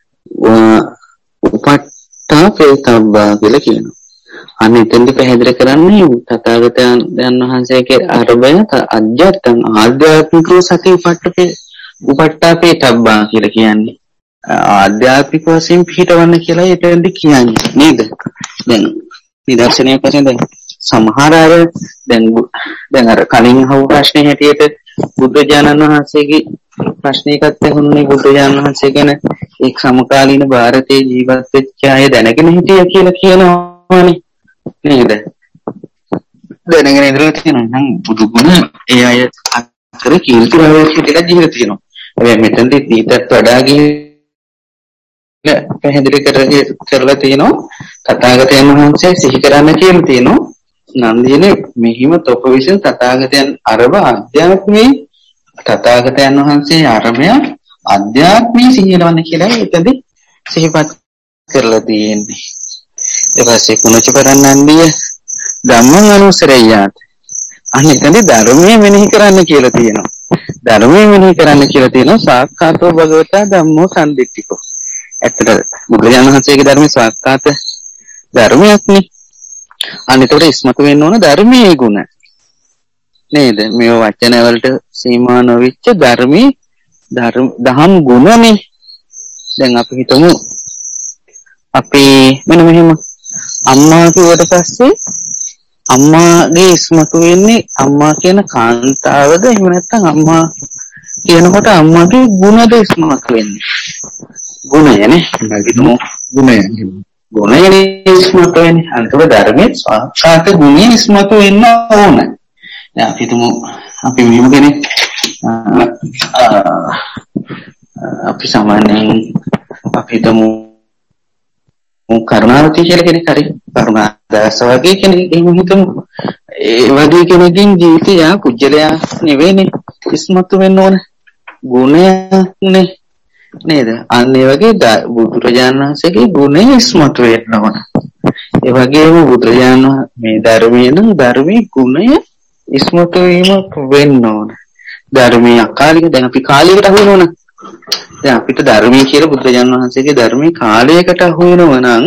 උපට්ඨා පේතබ්බා කියලා කියනවා. අන්න එතෙන්දි පැහැදිලි කරන්නේ තථාගතයන් වහන්සේගේ ආරබය අජ්ජත්තං ආධ්‍යාත්මිකව සති උපට්ඨාපේ තබ්බා කියලා කියන්නේ. ආධ්‍යාත්මික වශයෙන් පිහිටවන්න කියලා එතෙන්දි කියන්නේ නේද? දැන් නිදර්ශනයක් වශයෙන් දැන් සමහර අය දැන් අර කලින් අහපු ප්‍රශ්නේ හැටියට බුද්ධ ඥානන් වහන්සේගේ ප්‍රශ්නයකට ඇහුන්නේ බුද්ධ ඥානන් වහන්සේ ගැන එක් සමකාලීන ಭಾರತයේ ජීවත් වෙච්ච අය දැනගෙන හිටියා කියලා කියනවානේ නේද? දැනගෙන ඉඳලා තියෙනවා නම් බුදු ගුණ ඒ අය අතර කීර්ති රාශිය දෙක ජීවිත තියෙනවා. හැබැයි මෙතනදී ඊටත් වඩා පැහැදිලි කරලා තියෙනවා තථාගතයන් වහන්සේ සිහි කරන්න කියලා තියෙනවා. නන්දිනේ මෙහිම තොප විසින් තථාගතයන් අරබ අධ්‍යාත්මී තථාගතයන් වහන්සේ අරබය අධ්‍යාත්මී සිහිනවන්න කියලා එතනදී සිහිපත් කරලා තියෙන්නේ. ඊට පස්සේ කුණච කරන්නන්දිය ධම්මං අනුසරෙය්‍යාත් අනිතනේ ධර්මයේ මෙනෙහි කරන්න කියලා තියෙනවා. ධර්මයේ මෙනෙහි කරන්න කියලා තියෙනවා සාක්කාතෝ භගවතා ධම්මෝ සම්දිට්ඨිකෝ. ඇත්තට බුදුරජාණන් වහන්සේගේ ධර්මයේ සාක්කාත ධර්මයක්නේ. අනිතකොට ඉස්මතු වෙන්න ඕන ධර්මයේ ගුණ. නේද? මේ වචන වලට සීමා නොවිච්ච ධර්මයේ දහම් ගුණනේ. දැන් අපි හිතමු අපි මෙන්න මෙහෙම අම්මා කිව්වට පස්සේ අම්මාගේ ඉස්මතු වෙන්නේ අම්මා කියන කාන්තාවද එහෙම නැත්නම් අම්මා කියනකොට අම්මාගේ ගුණද ඉස්මතු වෙන්නේ ගුණයනේ හිතමු ගුණයනේ ඉස්මතු වෙන්නේ අන්තිම ධර්මයේ සාක්ෂාත් ගුණය ඉස්මතු වෙන්න ඕන. දැන් අපි හිතමු අපි මෙහෙම කෙනෙක් අපි සාමාන්‍යයෙන් අපි හිතමු කරුණාවති කියලා කෙනෙක් හරි කරුණා දසවගේ කෙනෙක් එහෙම හිතමු. ඒ වගේ කෙනෙක්ගේ ජීවිතය කුජලයා නෙවෙයිනේ. ඉස්මතු වෙන්න ඕන. ගුණයනේ නේද? අන්න ඒ වගේ බුදුරජාණන් වහන්සේගේ ගුණය ඉස්මතු වෙන්න ඕන. ඒ වගේම බුදුරජාණන් මේ ධර්මයේ ගුණය ඉස්මතු වීමක් වෙන්න ඕන. ධර්මයේ අකාලික දැන් අපි කාලයකට අහු වෙනවනේ. දැන් අපිට ධර්මයේ කියලා බුදුරජාණන් වහන්සේගේ ධර්මයේ කාලයකට අහු වෙනව නම්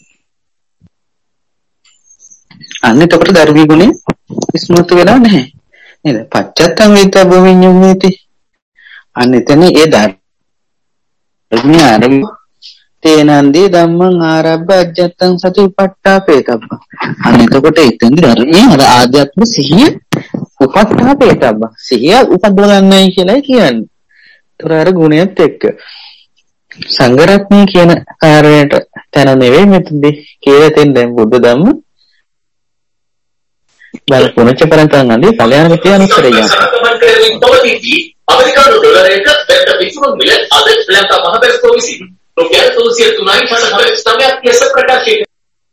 අන්න එතකොට ධර්මයේ ගුණය ඉස්මතු වෙලා නැහැ. නේද? පච්චත්තං වේතබ්බ විඤ්ඤුඤ්ඤති. අන්න එතන ඒ ධර්මයේ ආරම්භ තේනන්දී ධම්මං ආරබ්බ අජ්ජත්තං සති උපට්ඨාපේතබ්බ. අන්න එතකොට එතන ධර්මයේ අර ආධ්‍යාත්ම සිහිය උපට්ඨාපේතබ්බ. සිහිය උපදව ගන්නයි කියලා කියන්නේ. ඒතර අර ගුණයත් එක්ක සංඝරත්නය කියන කාර්යයට තන නෙවෙයි මෙතනදී කියලා තියෙන දැන් බුද්ධ ධම්ම බල පුණච්ච පරන්තන් අන්දී කල්‍යාණ මිත්‍ර අනුස්සරය. අමරිකානු ඩොලරයක දැක්ක විසුණු මිල අද ශ්‍රී ලංකා මහබැස්කෝ විසින් රුපියල් 303.49ක් ලෙස ප්‍රකාශ කළා.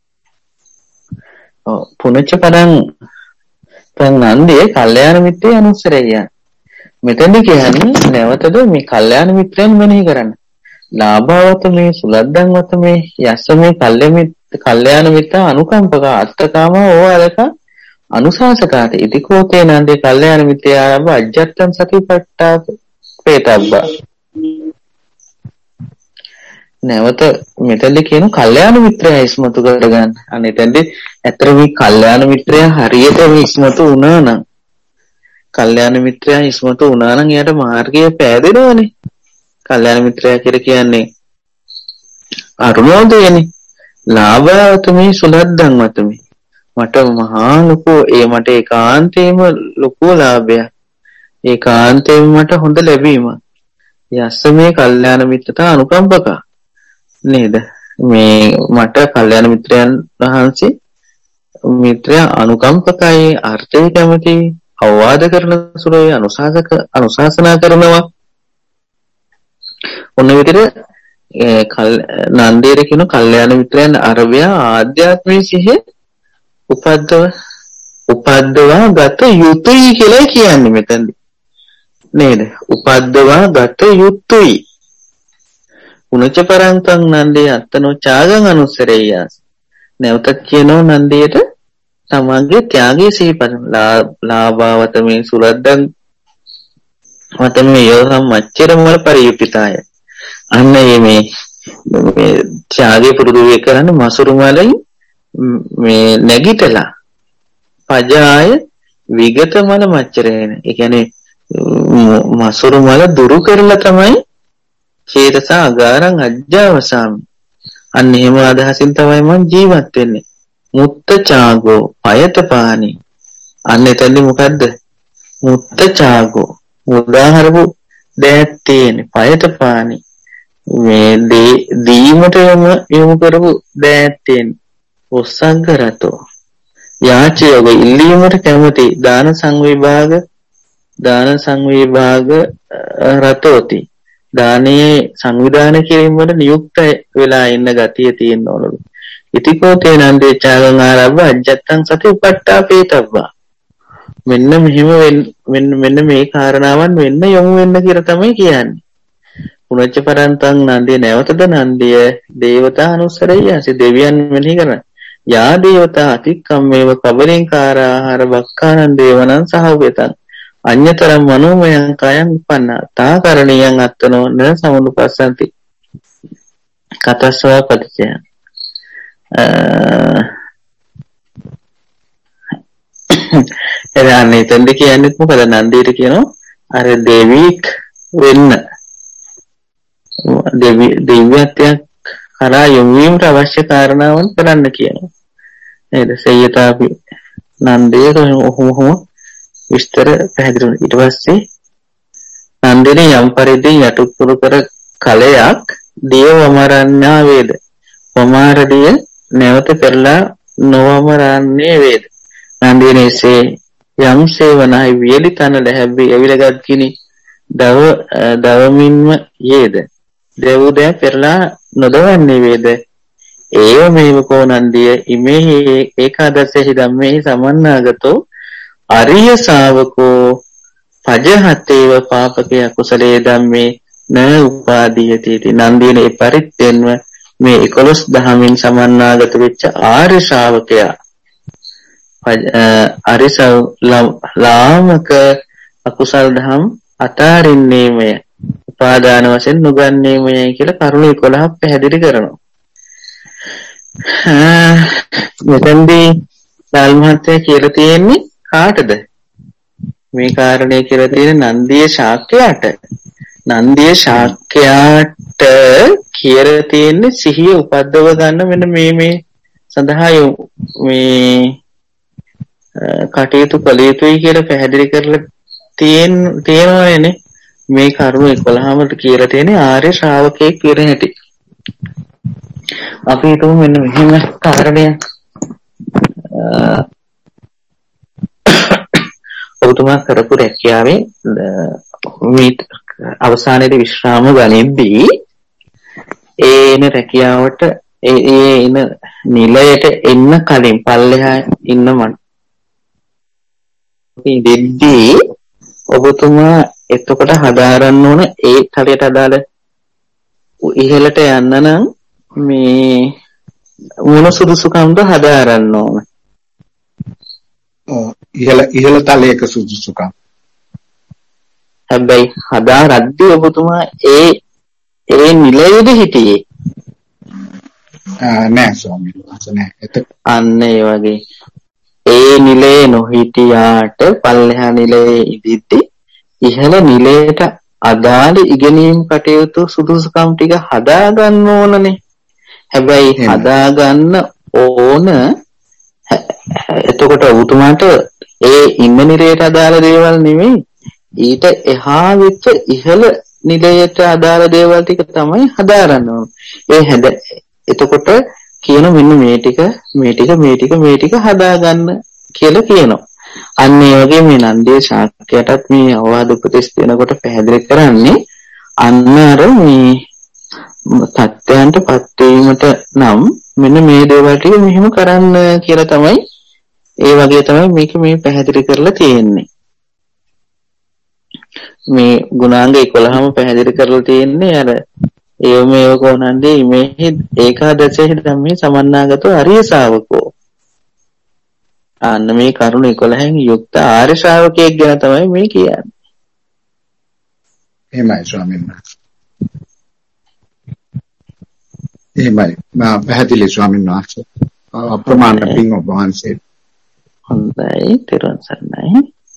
පුණච්ච පරන්තන් අන්දී කල්‍යාණ මිත්‍ර අනුස්සරය. මෙතනදී කියන්නේ නැවතද මේ කල්‍යාණ මිත්‍රයන් මෙනෙහි කරන්න. ලාභවත මේ සුලද්දන්වත මේ යස්ස මේ කල්‍යාණ මිත්‍ර අනුකම්පක අත්තකාම ඕවලක අනුශාසකාට ඉදිකෝතේ නන්දේ කල්‍යාණ මිත්‍ර ආරම්භ අජ්ජත්තං සතිපට්ඨාපේතබ්බ. නැවත මෙතනදී කියන කල්‍යාණ මිත්‍රය ඉස්මතු කරගන්න. අන්න එතෙන්දී ඇත්තට මේ කල්‍යාණ මිත්‍රය හරියට ඉස්මතු වුණා නම් කල්‍යාණ මිත්‍රයා ඉස්මතු වුණා නම් එයාට මාර්ගය පෑදෙනවනේ. කල්‍යාණ මිත්‍රයා කියලා කියන්නේ අරුණෝදයනේ. ලාභවතමේ සුලද්දන්වතමේ. මට මහා ලොකු මට ඒකාන්තයෙන්ම ලොකු ලාභයක්. ඒකාන්තයෙන්ම මට හොඳ ලැබීම. යස්ස මේ කල්‍යාණ මිත්‍රතා අනුකම්පක. නේද? මේ මට කල්‍යාණ මිත්‍රයන් වහන්සේ මිත්‍රයා අනුකම්පකයි, අර්ථය කැමති, අවවාද කරන සුළුයි, අනුශාසනා කරනවා. ඔන්න විදිහට නන්දේර කියන කල්‍යාණ මිත්‍රයන් අරබය ආධ්‍යාත්මික සිහිය උපද්දවා ගත යුතුයි කියලා කියන්නේ මෙතනදී. නේද? උපද්දවා ගත යුතුයි. උනච්ච පරන්තං නන්දේ අත්තනෝ ඡාගං අනුස්සරේයස්. නැවතත් කියනවා නන්දේට තමන්ගේ ත්‍යාගයේ සිහිපද ලාභවත මේ සුලද්දන් මතම යෝහම් මච්චරමල පරියුක්තිතාය. අන්න මේ ත්‍යාගයේ පුරුදු වේ කරන්නේ මසුරු මලින් මේ නැගිටලා පජාය විගත මල මච්චරේන. ඒ කියන්නේ මසුරු මල දුරු කරලා තමයි චේතස අගාරං අජ්ජවසාමි. අන්න එහෙම අදහසින් තමයි මම ජීවත් වෙන්නේ. මුත්ත චාගෝ අයතපානි. අන්න එතනදී මොකද්ද? මුත්ත චාගෝ උදාහරණු දැත් තියෙන පයතපානි. මේ දීමට යොමු කරපු දැත් තියෙන ඔස්සංගරතෝ යාචයෝග ඉල්ලීමට කැමති දාන සංවිභාග රතෝති. දානයේ සංවිධානය කිරීම වල නියුක්ත වෙලා ඉන්න ගතිය තියෙන්න ඕනලු. ඉතිකෝ තේනන්දේ ඡාගං ආරබ්බ අජ්ජත්තං සති උපට්ඨාපේතබ්බා. මෙන්න මෙහෙම මෙන්න මේ කාරණාවන් වෙන්න යොමු වෙන්න කියලා තමයි කියන්නේ. පුණච්ච පරන්තං නන්දිය නැවතද නන්දිය දේවතා අනුස්සරයසි දෙවියන් මෙහි කරන. යා දේවතා අතික්කම්මේව කබලින් කාරාහාර බක්ඛානං දේවනං සහව්‍යතං අඤ්‍යතරම් මනෝමයං කයං උපන්නා තා කරණියං අත්තනෝ න සමුනුපස්සන්ති. කතස්වා පටිච්චය. එදාන්නේ එතෙන්ද කියන්නේ මොකද? නන්දියට කියනවා අර දෙවියෙක් වෙන්න දිව්‍යත්වයක් කරා යොමු වීමට අවශ්‍ය කාරණාවන් කරන්න කියනවා. නේද? සේයතාපි නන්දිය කොහොම විස්තර පැහැදිලි වුණා. ඊට පස්සේ නන්දිනේ යම් පරිදි යටුකුරු කර කලයක් දේව වමරන්නා වේද. වමාරදිය නැවත පෙරලා නොවමරන්නේ වේද. නන්දිනේසේ යම් සේවනයි වියලි තන ලැබි එවිලගත් කිනි දවමින්ම යේද. දෙවුදෑ පෙරලා නොදවන්නේ වේද. ඒව මේවකෝ නන්දිය ඉමේහි ඒකාදසෙහි ධම්මේහි සමන්නාගතෝ අරිය ශාවකෝ පජහතේව පාපකේ අකුසලේ ධම්මේ න උපාදීයති. නන්දියනේ පරිත්තෙන්ව මේ 11 දහමින් සමන්නාගත වෙච්ච ආර්ය ශ්‍රාවකයා ලාමක අකුසල් දහම් අතාරින්නේමය උපාදාන වශයෙන් නුගන්නේමය කියලා කරුණු 11ක් පැහැදිලි කරනවා. මෙතෙන්දී ලාල් මහත්තයා කියලා තියෙන්නේ කාටද මේ කාරණේ කියලා තියෙන්නේ නන්දිය ශාක්‍යයට. නන්දිය ශාක්‍යයට කියලා තියෙන්නේ සිහිය උපද්දව ගන්න මෙන්න මේ සඳහා මේ කටයුතු කළ යුතුයි කියලා පැහැදිලි කරලා තියෙනවානේ. මේ කරුණු 11කට කියලා තියෙන්නේ ආර්ය ශ්‍රාවකයෙක් කියන හැටි. අපි හිතමු මෙන්න මෙහෙම කාරණයක්. ඔබතුමා කරපු රැකියාවේ මේ අවසානයේදී විශ්‍රාම ගනිද්දී ඒන රැකියාවට ඒන නිලයට එන්න කලින් පල්ලෙහා ඉන්න දෙද්දී ඔබතුමා එතකොට හදාරන්න ඕන ඒ තලයට අදාළ ඉහළට යන්න නම් මේ මොන සුදුසුකම්ද හදාරන්න ඕන? ඉහළ තලයක සුදුසුකම්. හැබැයි හදාරද්දී ඔබතුමා ඒ නිලයේද හිටියේ? නෑ ස්වාමීන් වහන්සේ නෑ. අන්න ඒ වගේ ඒ නිලයේ නොහිටියාට පල්ලෙහා නිලයේ ඉදිද්දී ඉහළ නිලයට අදාළ ඉගෙනීම් කටයුතු සුදුසුකම් ටික හදාගන්න ඕනනේ. හැබැයි හදාගන්න ඕන එතකොට ඔබතුමාට ඒ ඉන්න නිලයට අදාළ දේවල් නෙමෙයි ඊට එහා වෙච්ච ඉහළ නිලයට අදාළ දේවල් ටික තමයි හදාරන්න ඕන. එතකොට කියන මෙන්න මේ ටික හදාගන්න කියලා කියනවා. අන්න ඒ වගේ මේ නන්දිය ශාක්‍යයටත් මේ අවවාද උපදෙස් දෙනකොට පැහැදිලි කරන්නේ අන්න අර මේ තත්ත්වයන්ටපත් වීමට නම් මෙන්න මේ දේවල් ටික මෙහෙම කරන්න කියලා තමයි ඒ වගේ තමයි මේක මේ පැහැදිලි කරලා තියෙන්නේ. මේ ගුණාංග 11ම පැහැදිලි කරලා තියෙන්නේ අර ඒව මේව කොහොනන්දී මේ ඒකාදශෙහි ධම්මේ සමන්නාගතෝ අරිය ශාවකෝ. අන්න මේ කරුණ 11න් යුක්ත ආර්ය ශ්‍රාවකයෙක් ගැන තමයි මේ කියන්නේ. එහෙමයි ස්වාමීන් වහන්සේ. එහෙමයි. මා පැහැදිලි ස්වාමීන් වහන්සේ. අප්‍රමාණ පින් ඔබ වහන්සේ. හොඳයි තිරුවන් සරණයි.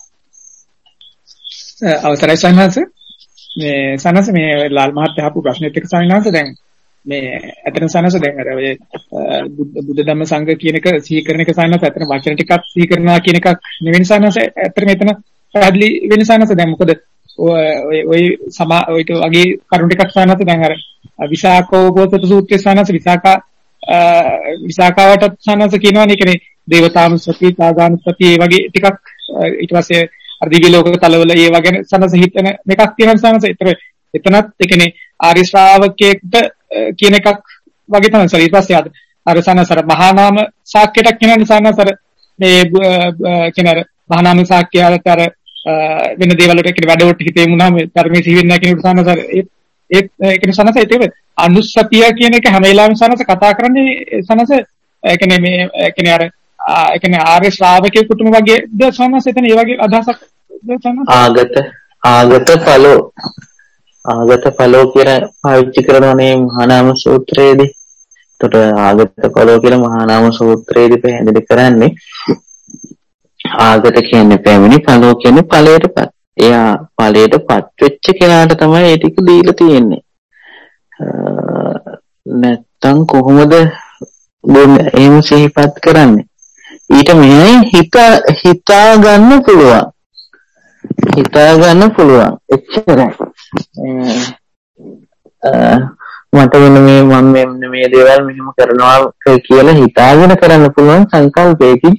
අවසරයි සන්නස මේ සන්නස මේ ලාල් මහත්තයා අහපු ප්‍රශ්නෙත් එක්ක සන්නස දැන් මේ අතන සන්නස දැන් අර ඔය බුද්ධ ධම්ම සංඝ කියන එක සිහි කරන එක සන්නස අතන වචන ටිකක් සිහි කරනවා කියන එකක් නෙවෙයි සන්නස අතන මෙතන පැහැදිලි වෙන සන්නස දැන් මොකද ඔය වගේ කරුණු ටිකක් සන්නස දැන් අර විසාකෝපෝසත සූත්‍රයේ සන්නස විසාකාවට සන්නස කියනවානේ කියන්නේ දේවතානුස්සති සාගානුස්සති ඒ වගේ ටිකක් ඊට පස්සේ අර දිව්‍ය ලෝක තලවල ඒ වගේ සනස හිතන එකක් තියෙනවා සනස. එතනත් ඒ කියන්නේ ආර්ය ශ්‍රාවකයෙක්ට කියන එකක් වගේ තමයි සර්. ඊට පස්සේ අර සනසර මහා නාම ශාක්‍යයක් කියනනේ සනසර මේ කියන අර මහා නාම ශාක්‍යයට අර වෙන දේවල් වලට කියන වැඩවලට හිතේ මුණා මේ ධර්මයේ සිහිවෙන්නේ නැහැ කියන සනසර ඒ කියන්නේ සනස ඒක අනුස්සතිය කියන එක හැම වෙලාවෙම සනස කතා කරන්නේ සනස ඒ කියන්නේ මේ ඒ කියන්නේ අර ඒ කියන්නේ ආර්ය ශ්‍රාවකයෙකුටම වගේ ද සනස එතන ඒ වගේ අදහසක් ආගත ඵලෝ කියලා පාවිච්චි කරනෝනේ මහා නාම සූත්‍රයේදී. එතකොට ආගත ඵලෝ කියලා මහා නාම සූත්‍රයේදී පැහැදිලි කරන්නේ ආගත කියන්නේ පැමිණි ඵලෝ කියන්නේ ඵලයටපත්. එයා ඵලයටපත් වෙච්ච කෙනාට තමයි ඒ ටික දීලා තියෙන්නේ. නැත්තම් කොහොමද එහෙම සිහිපත් කරන්නේ? ඊට මෙහි හිතා ගන්න පුළුවන්. එච්චරයි. මට වෙන මේ දේවල් මෙහෙම කරනවා කියලා හිතාගෙන කරන්න පුළුවන් සංකල්පයකින්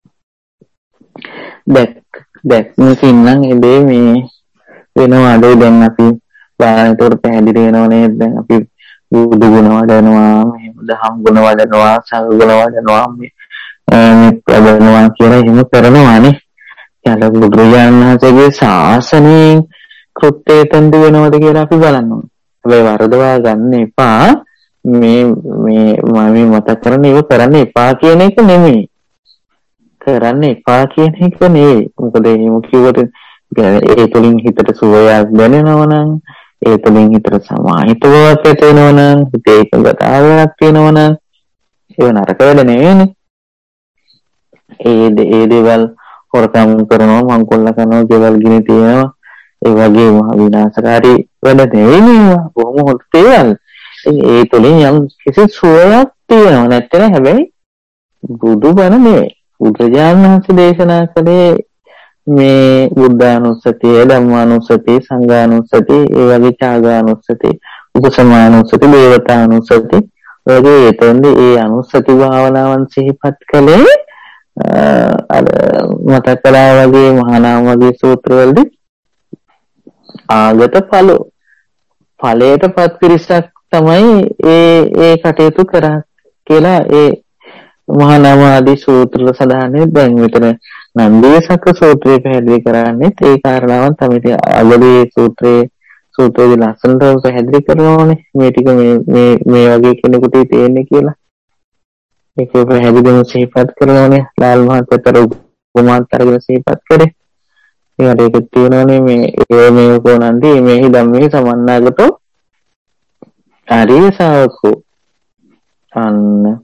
දැක්මකින් නම් ඒ මේ වෙනවාද දැන් අපි බාහිරට පැහැදිලි වෙනව නේද? දැන් අපි බුදු ගුණ වඩනවා, මේ දහම් ගුණ වඩනවා, සංඝ ගුණ වඩනවා, මේ ප්‍රබලනවා කියලා එහෙම කරනවානේ. ඊට බුදුරජාණන් වහන්සේගේ ශාසනයෙන් කෘත්‍යය තන්දු වෙනවද කියලා අපි බලන්න ඕනේ. හැබැයි වරදවා ගන්න එපා. මේ මම මතක් කරන්නේ ඒක කරන්න එපා කියන එක නෙමෙයි. කරන්න එපා කියන එක නෙවෙයි. මොකද එහෙම කිව්වට ඒ තුලින් හිතට සුවයක් දැනෙනවා නම්, ඒ තුලින් හිතට සමාහිත බවක් ඇති වෙනවා නම්, හිතේ එකඟතාවයක් තියෙනවා නම් ඒක නරක වැඩ නෙවෙයිනේ. ඒ දේවල් හොරකම් කරනවා, මංකොල්ල කරනවා, දේවල් ගිනි තියනවා, ඒ වගේ මහ විනාශකාරී වැඩ නෙවෙයි. බොහොම හොඳ දේවල්. ඒ තුලින් යම් කිසි සුවයක් තියෙනවා. නැත්නම් හැබැයි බුදුබණ නෙවෙයි. බුදුරජාණන් වහන්සේ දේශනා කළේ මේ බුද්ධානුස්සතිය, ධම්මානුස්සතිය, සංඝානුස්සතිය, ඒ වගේ ත්‍යාගානුස්සතිය, උපසමානුස්සතිය, දේවතානුස්සතිය වගේ එතෙන්දී ඒ අනුස්සති භාවනාවන් සිහිපත් කළේ අර මතක් කළා වගේ මහා නාම වගේ සූත්‍රවලදී ආගත ඵලයටපත් පිරිසක් තමයි ඒ කටයුතු කරා කියලා ඒ මහා නාම ආදී සූත්‍ර සඳහන් දැන් මෙතන නන්දිසක සූත්‍රය පැහැදිලි කරන්නේ ඒ කාරණාවන් තමයි. අගදී සූත්‍රයේ ලස්සනට පැහැදිලි කරනවානේ මේ ටික මේ වගේ කෙනෙකුට තියෙන්නේ කියලා. ඒක පැහැදිලිවම සිහිපත් කරනවානේ. ලාල් මහත්තයා උපමාත් අරගෙන සිහිපත් කරේ. ඒකට ඒක තියෙනවානේ මේ කොනන්දී මේහි ධම්මේ සමන්නාගතෝ ආර්ය ශාවකෝ. අන්න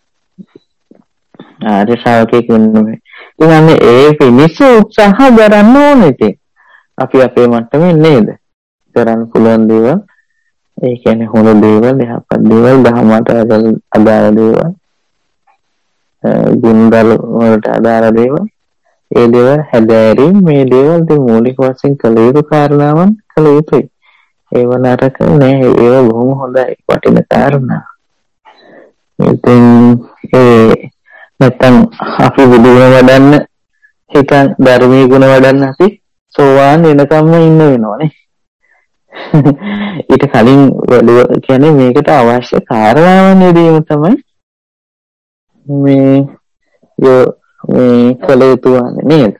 ආර්ය ශාවකයෙක් වෙන්නේ. ඉතින් ඒ පිණිස උත්සාහ කරන්න ඕනේ. ඉතින් අපි අපේ මට්ටමේ නේද කරන්න පුළුවන් දේවල්. ඒ කියන්නේ හොඳ දේවල්, යහපත් දේවල්, ධර්මයට අදාළ දේවල්, ගුණදල වලට අදාළ දේවල්, ඒ දේවල් හැදෑරීම, මේ දේවල් දෙ මූලික වශයෙන් කළ යුතු කාරණාවන් කළ යුතුයි. ඒව නරක නෑ. ඒව බොහොම හොඳයි, වටින කාරණා. ඉතින් නැත්තම් අපි බුදු ගුණ වඩන්න හිතන් ධර්මයේ ගුණ වඩන්න අපි සෝවාන් වෙනකම්ම ඉන්න වෙනවනේ. ඊට කලින් කියන්නේ මේකට අවශ්‍ය කාරණාවන් යෙදීම තමයි මේ කළ යුතු නේද?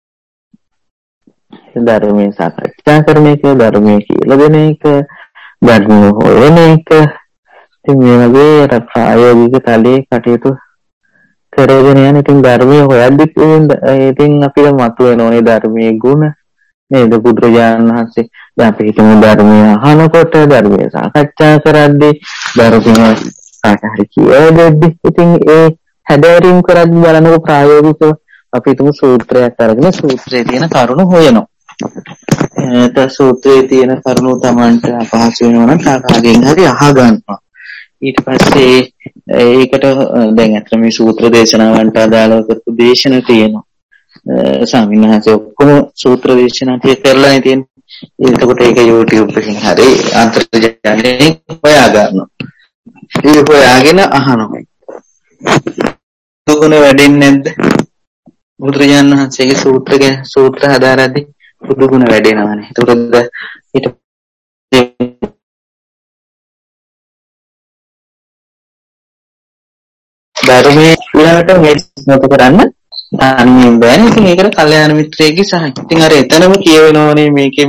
ධර්මයේ සාකච්ඡා කරන එක, ධර්මයේ කියලා දෙන එක, ධර්ම හොයන එක. ඉතින් මේ වගේ ප්‍රායෝගික තලයේ කටයුතු කරගෙන යන. ඉතින් ධර්මයේ හොයද්දිත් ඉතින් අපිට මතුවෙනෝනේ ධර්මයේ ගුණ නේද? බුදුරජාණන් වහන්සේ දැන් අපි හිතමු ධර්මය අහනකොට, ධර්මයේ සාකච්ඡා කරද්දී, ධර්මයේ කාටහරි කියලා දෙද්දී ඉතින් ඒ හැදෑරීම් කරද්දී බලනකොට ප්‍රායෝගිකව අපි හිතමු සූත්‍රයක් අරගෙන සූත්‍රයේ තියෙන කරුණු හොයනවා. ඒ සූත්‍රයේ තියෙන කරුණු Tamanට අපහසු වෙනවා නම් කාගෙන් හරි අහගන්නවා. ඊට පස්සේ ඒකට දැන් අත්‍තරම මේ සූත්‍ර දේශනාවන්ට අදාළව කරපු දේශන තියෙනවා. ස්වාමීන් වහන්සේ ඔක්කොම සූත්‍ර දේශනා ටික කරලානේ තියෙන්නේ. එතකොට ඒක YouTube එකකින් හරි අන්තර්ජාලයෙන් හොයා ගන්නවා. ඒක හොයාගෙන අහනවා. දුගුණ වැඩෙන්නේ නැද්ද? බුදුරජාණන් වහන්සේගේ සූත්‍ර හදාරද්දී බුදුගුණ වැඩෙනවානේ. ඒකද ඊට ධර්මයේ ඊළඟට මේ මත කරන්න අනිත් බෑනේ. ඉතින් ඒකට කල්යාණ මිත්‍රයෙක්ගේ සහය. ඉතින් අර එතනම කියවෙනවනේ මේකේ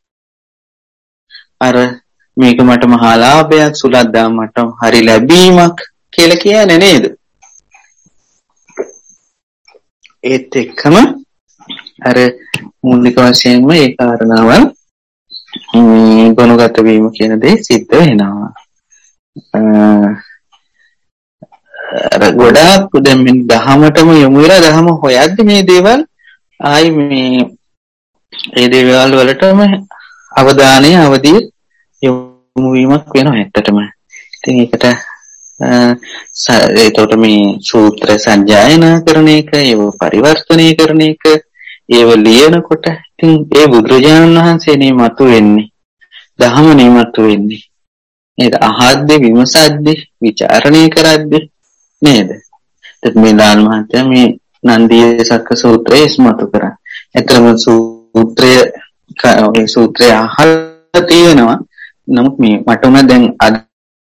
මේක මට මහා ලාභයක්, සුලද්දා මට හරි ලැබීමක් කියලා කියන්නේ නේද? ඒත් එක්කම අර මූලික වශයෙන්ම ඒ කාරණාවල් ගුණගත වීම කියන දේ සිද්ධ වෙනවා. ගොඩාක් දැන් මේ දහමටම යොමු වෙලා දහම හොයද්දි මේ දේවල් ආයි මේ දේවල් වලටම අවධානය අවදිය යොමු වීමක් වෙනවා ඇත්තටම. ඉතින් ඒකට ඒකට මේ සූත්‍ර සංජායනා කරන එක, ඒව පරිවර්තනය කරන එක, ඒව ලියනකොට ඉතින් ඒ බුදුරජාණන් වහන්සේනේ මතුවෙන්නේ, දහමනේ මතුවෙන්නේ නේද? අහද්දී, විමසද්දී, ਵਿਚාරණය කරද්දී නේද? ඒත් මේ ලාල් මහත්තයා මේ නන්දිසක සූත්‍රය ඉස්මතු කරා. ඒතරම සූත්‍රය අහලා තියෙනවා. නමුත් මේ මට උන දැන් අද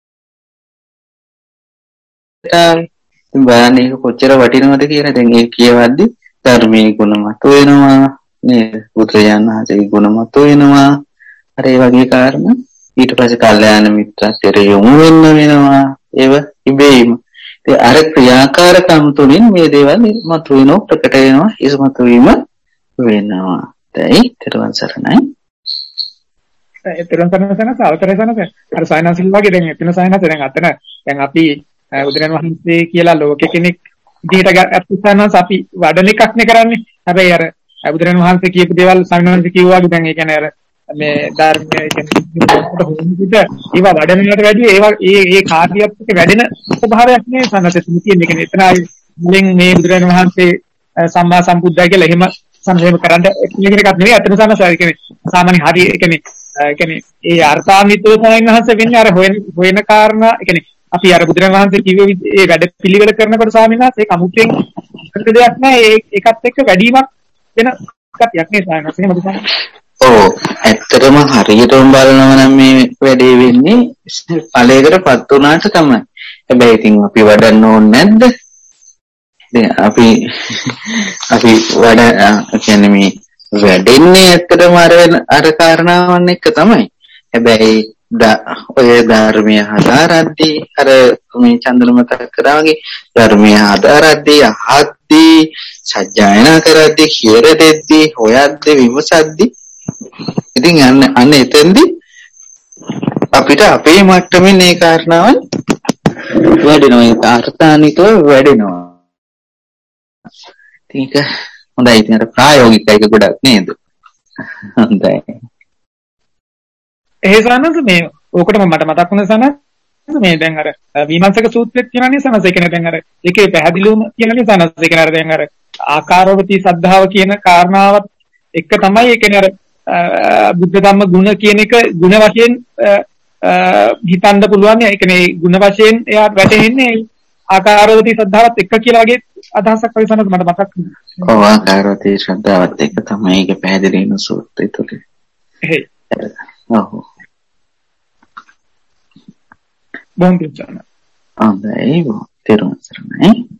බලන්න ඒක කොච්චර වටිනවද කියලා. දැන් ඒ කියවද්දි ධර්මයේ ගුණ මතුවෙනවා නේද? බුදුරජාණන් වහන්සේගේ ගුණ මතුවෙනවා. අර ඒ වගේ කාරණා ඊට පස්සේ කල්යාණ මිත්‍රත්වයට යොමු වෙන්න වෙනවා. ඒව ඉබේම. ඒ අර ක්‍රියාකාරකම් තුළින් මේ දේවල් මතුවෙනවා, ප්‍රකට වෙනවා, ඉස්මතු වීම වෙනවා. දැයි ත්‍රිවන් සරණයි. ත්‍රිවන් සරණ අවතරේ සනස අර සයනසිල් වගේ දැන් එතන සයනස දැන් අතන දැන් අපි බුදුරජාණන් වහන්සේ කියලා ලෝකෙ කෙනෙක් විදිහට අත්සන්නස් අපි වඩන එකක් නේ කරන්නේ. හැබැයි අර බුදුරජාණන් වහන්සේ කියපු දේවල් සම්මානන්ත කිව්වා වගේ දැන් ඒ කියන්නේ අර මේ ධර්මයේ කියන්නේ ඒවා වඩනකට වැඩි ඒවා ඒ කාර්යයත් එක්ක වැඩෙන ස්වභාවයක් නේ සම්මත කියන්නේ. කියන්නේ එතනයි මුලින් මේ බුදුරජාණන් වහන්සේ සම්මා සම්බුද්ධයි කියලා එහෙම සංහේම කරන්න කියන එකක් නෙවෙයි. අතන සමහර කියන්නේ සාමාන්‍ය හරි කියන්නේ ඒ අර්ථාන්විතව සයන්හස වෙන්නේ අර හොයන කාරණා කියන්නේ අපි අර බුදුරජාණන් වහන්සේ කිව්වේ ඒ වැඩ පිළිවෙල කරනකොට ස්වාමීන් වහන්සේ ඒක අමුත්‍යෙන් කරන දෙයක් නෑ. ඒකත් එක්ක වැඩිමක් වෙන කතියක් නේ සයන්හස. එහෙමද සයන්හස? ඔව් ඇත්තටම හරියටම බලනවා නම් මේ වැඩේ වෙන්නේ ඵලයකටපත් වුණාට තමයි. හැබැයි ඉතින් අපි වඩන්න ඕනේ නැද්ද? දැන් අපි කියන්නේ මේ වැඩෙන්නේ ඇත්තටම අර කාරණාවන් එක්ක තමයි. හැබැයි ඔය ධර්මයේ හදාරද්දී අර මේ චන්දන මතක් කරා වගේ ධර්මයේ හදාරද්දී අහද්දී සත්‍යයනා කරද්දී කියර දෙද්දී හොයද්දී විමසද්දී ඉතින් අන්න එතෙන්දී අපිට අපේ මට්ටමේ මේ කාරණාවන් වැඩෙනවා. ඒක අර්ථාන්විතව වැඩෙනවා. ඒක හොඳයි. ඉතින් අර ප්‍රායෝගික එක ගොඩක් නේද? හොඳයි. එහෙසනන්ද මේ ඕකටම මට මතක් වුණ සනන්ද මේ දැන් අර විමර්ශක සූත්‍රෙත් කියනනේ සනස. ඒ කියන්නේ දැන් අර ඒකේ පැහැදිලිවම කියනනේ සනස. ඒ කියන්නේ අර දැන් අර ආකාරවති සද්ධාව කියන කාරණාවත් එක තමයි. ඒ කියන්නේ අර බුද්ධ ධම්ම ගුණ කියන එක ගුණ වශයෙන් හිතන්න පුළුවන්. ඒ කියන්නේ ගුණ වශයෙන් එයා වැටෙන්නේ ආකාරවති ශ්‍රද්ධාවත් එක්ක කියලා වගේ අදහසක් වගේ සනස මට මතක් වුණා. ඔව් ආකාරවති ශ්‍රද්ධාවත් එක්ක තමයි ඒක පැහැදිලි වෙන සූත්‍රය තුල. එහෙයි. ඔව්. බොහොම පිංචන. හොඳයි. තේරුම් ගන්නයි.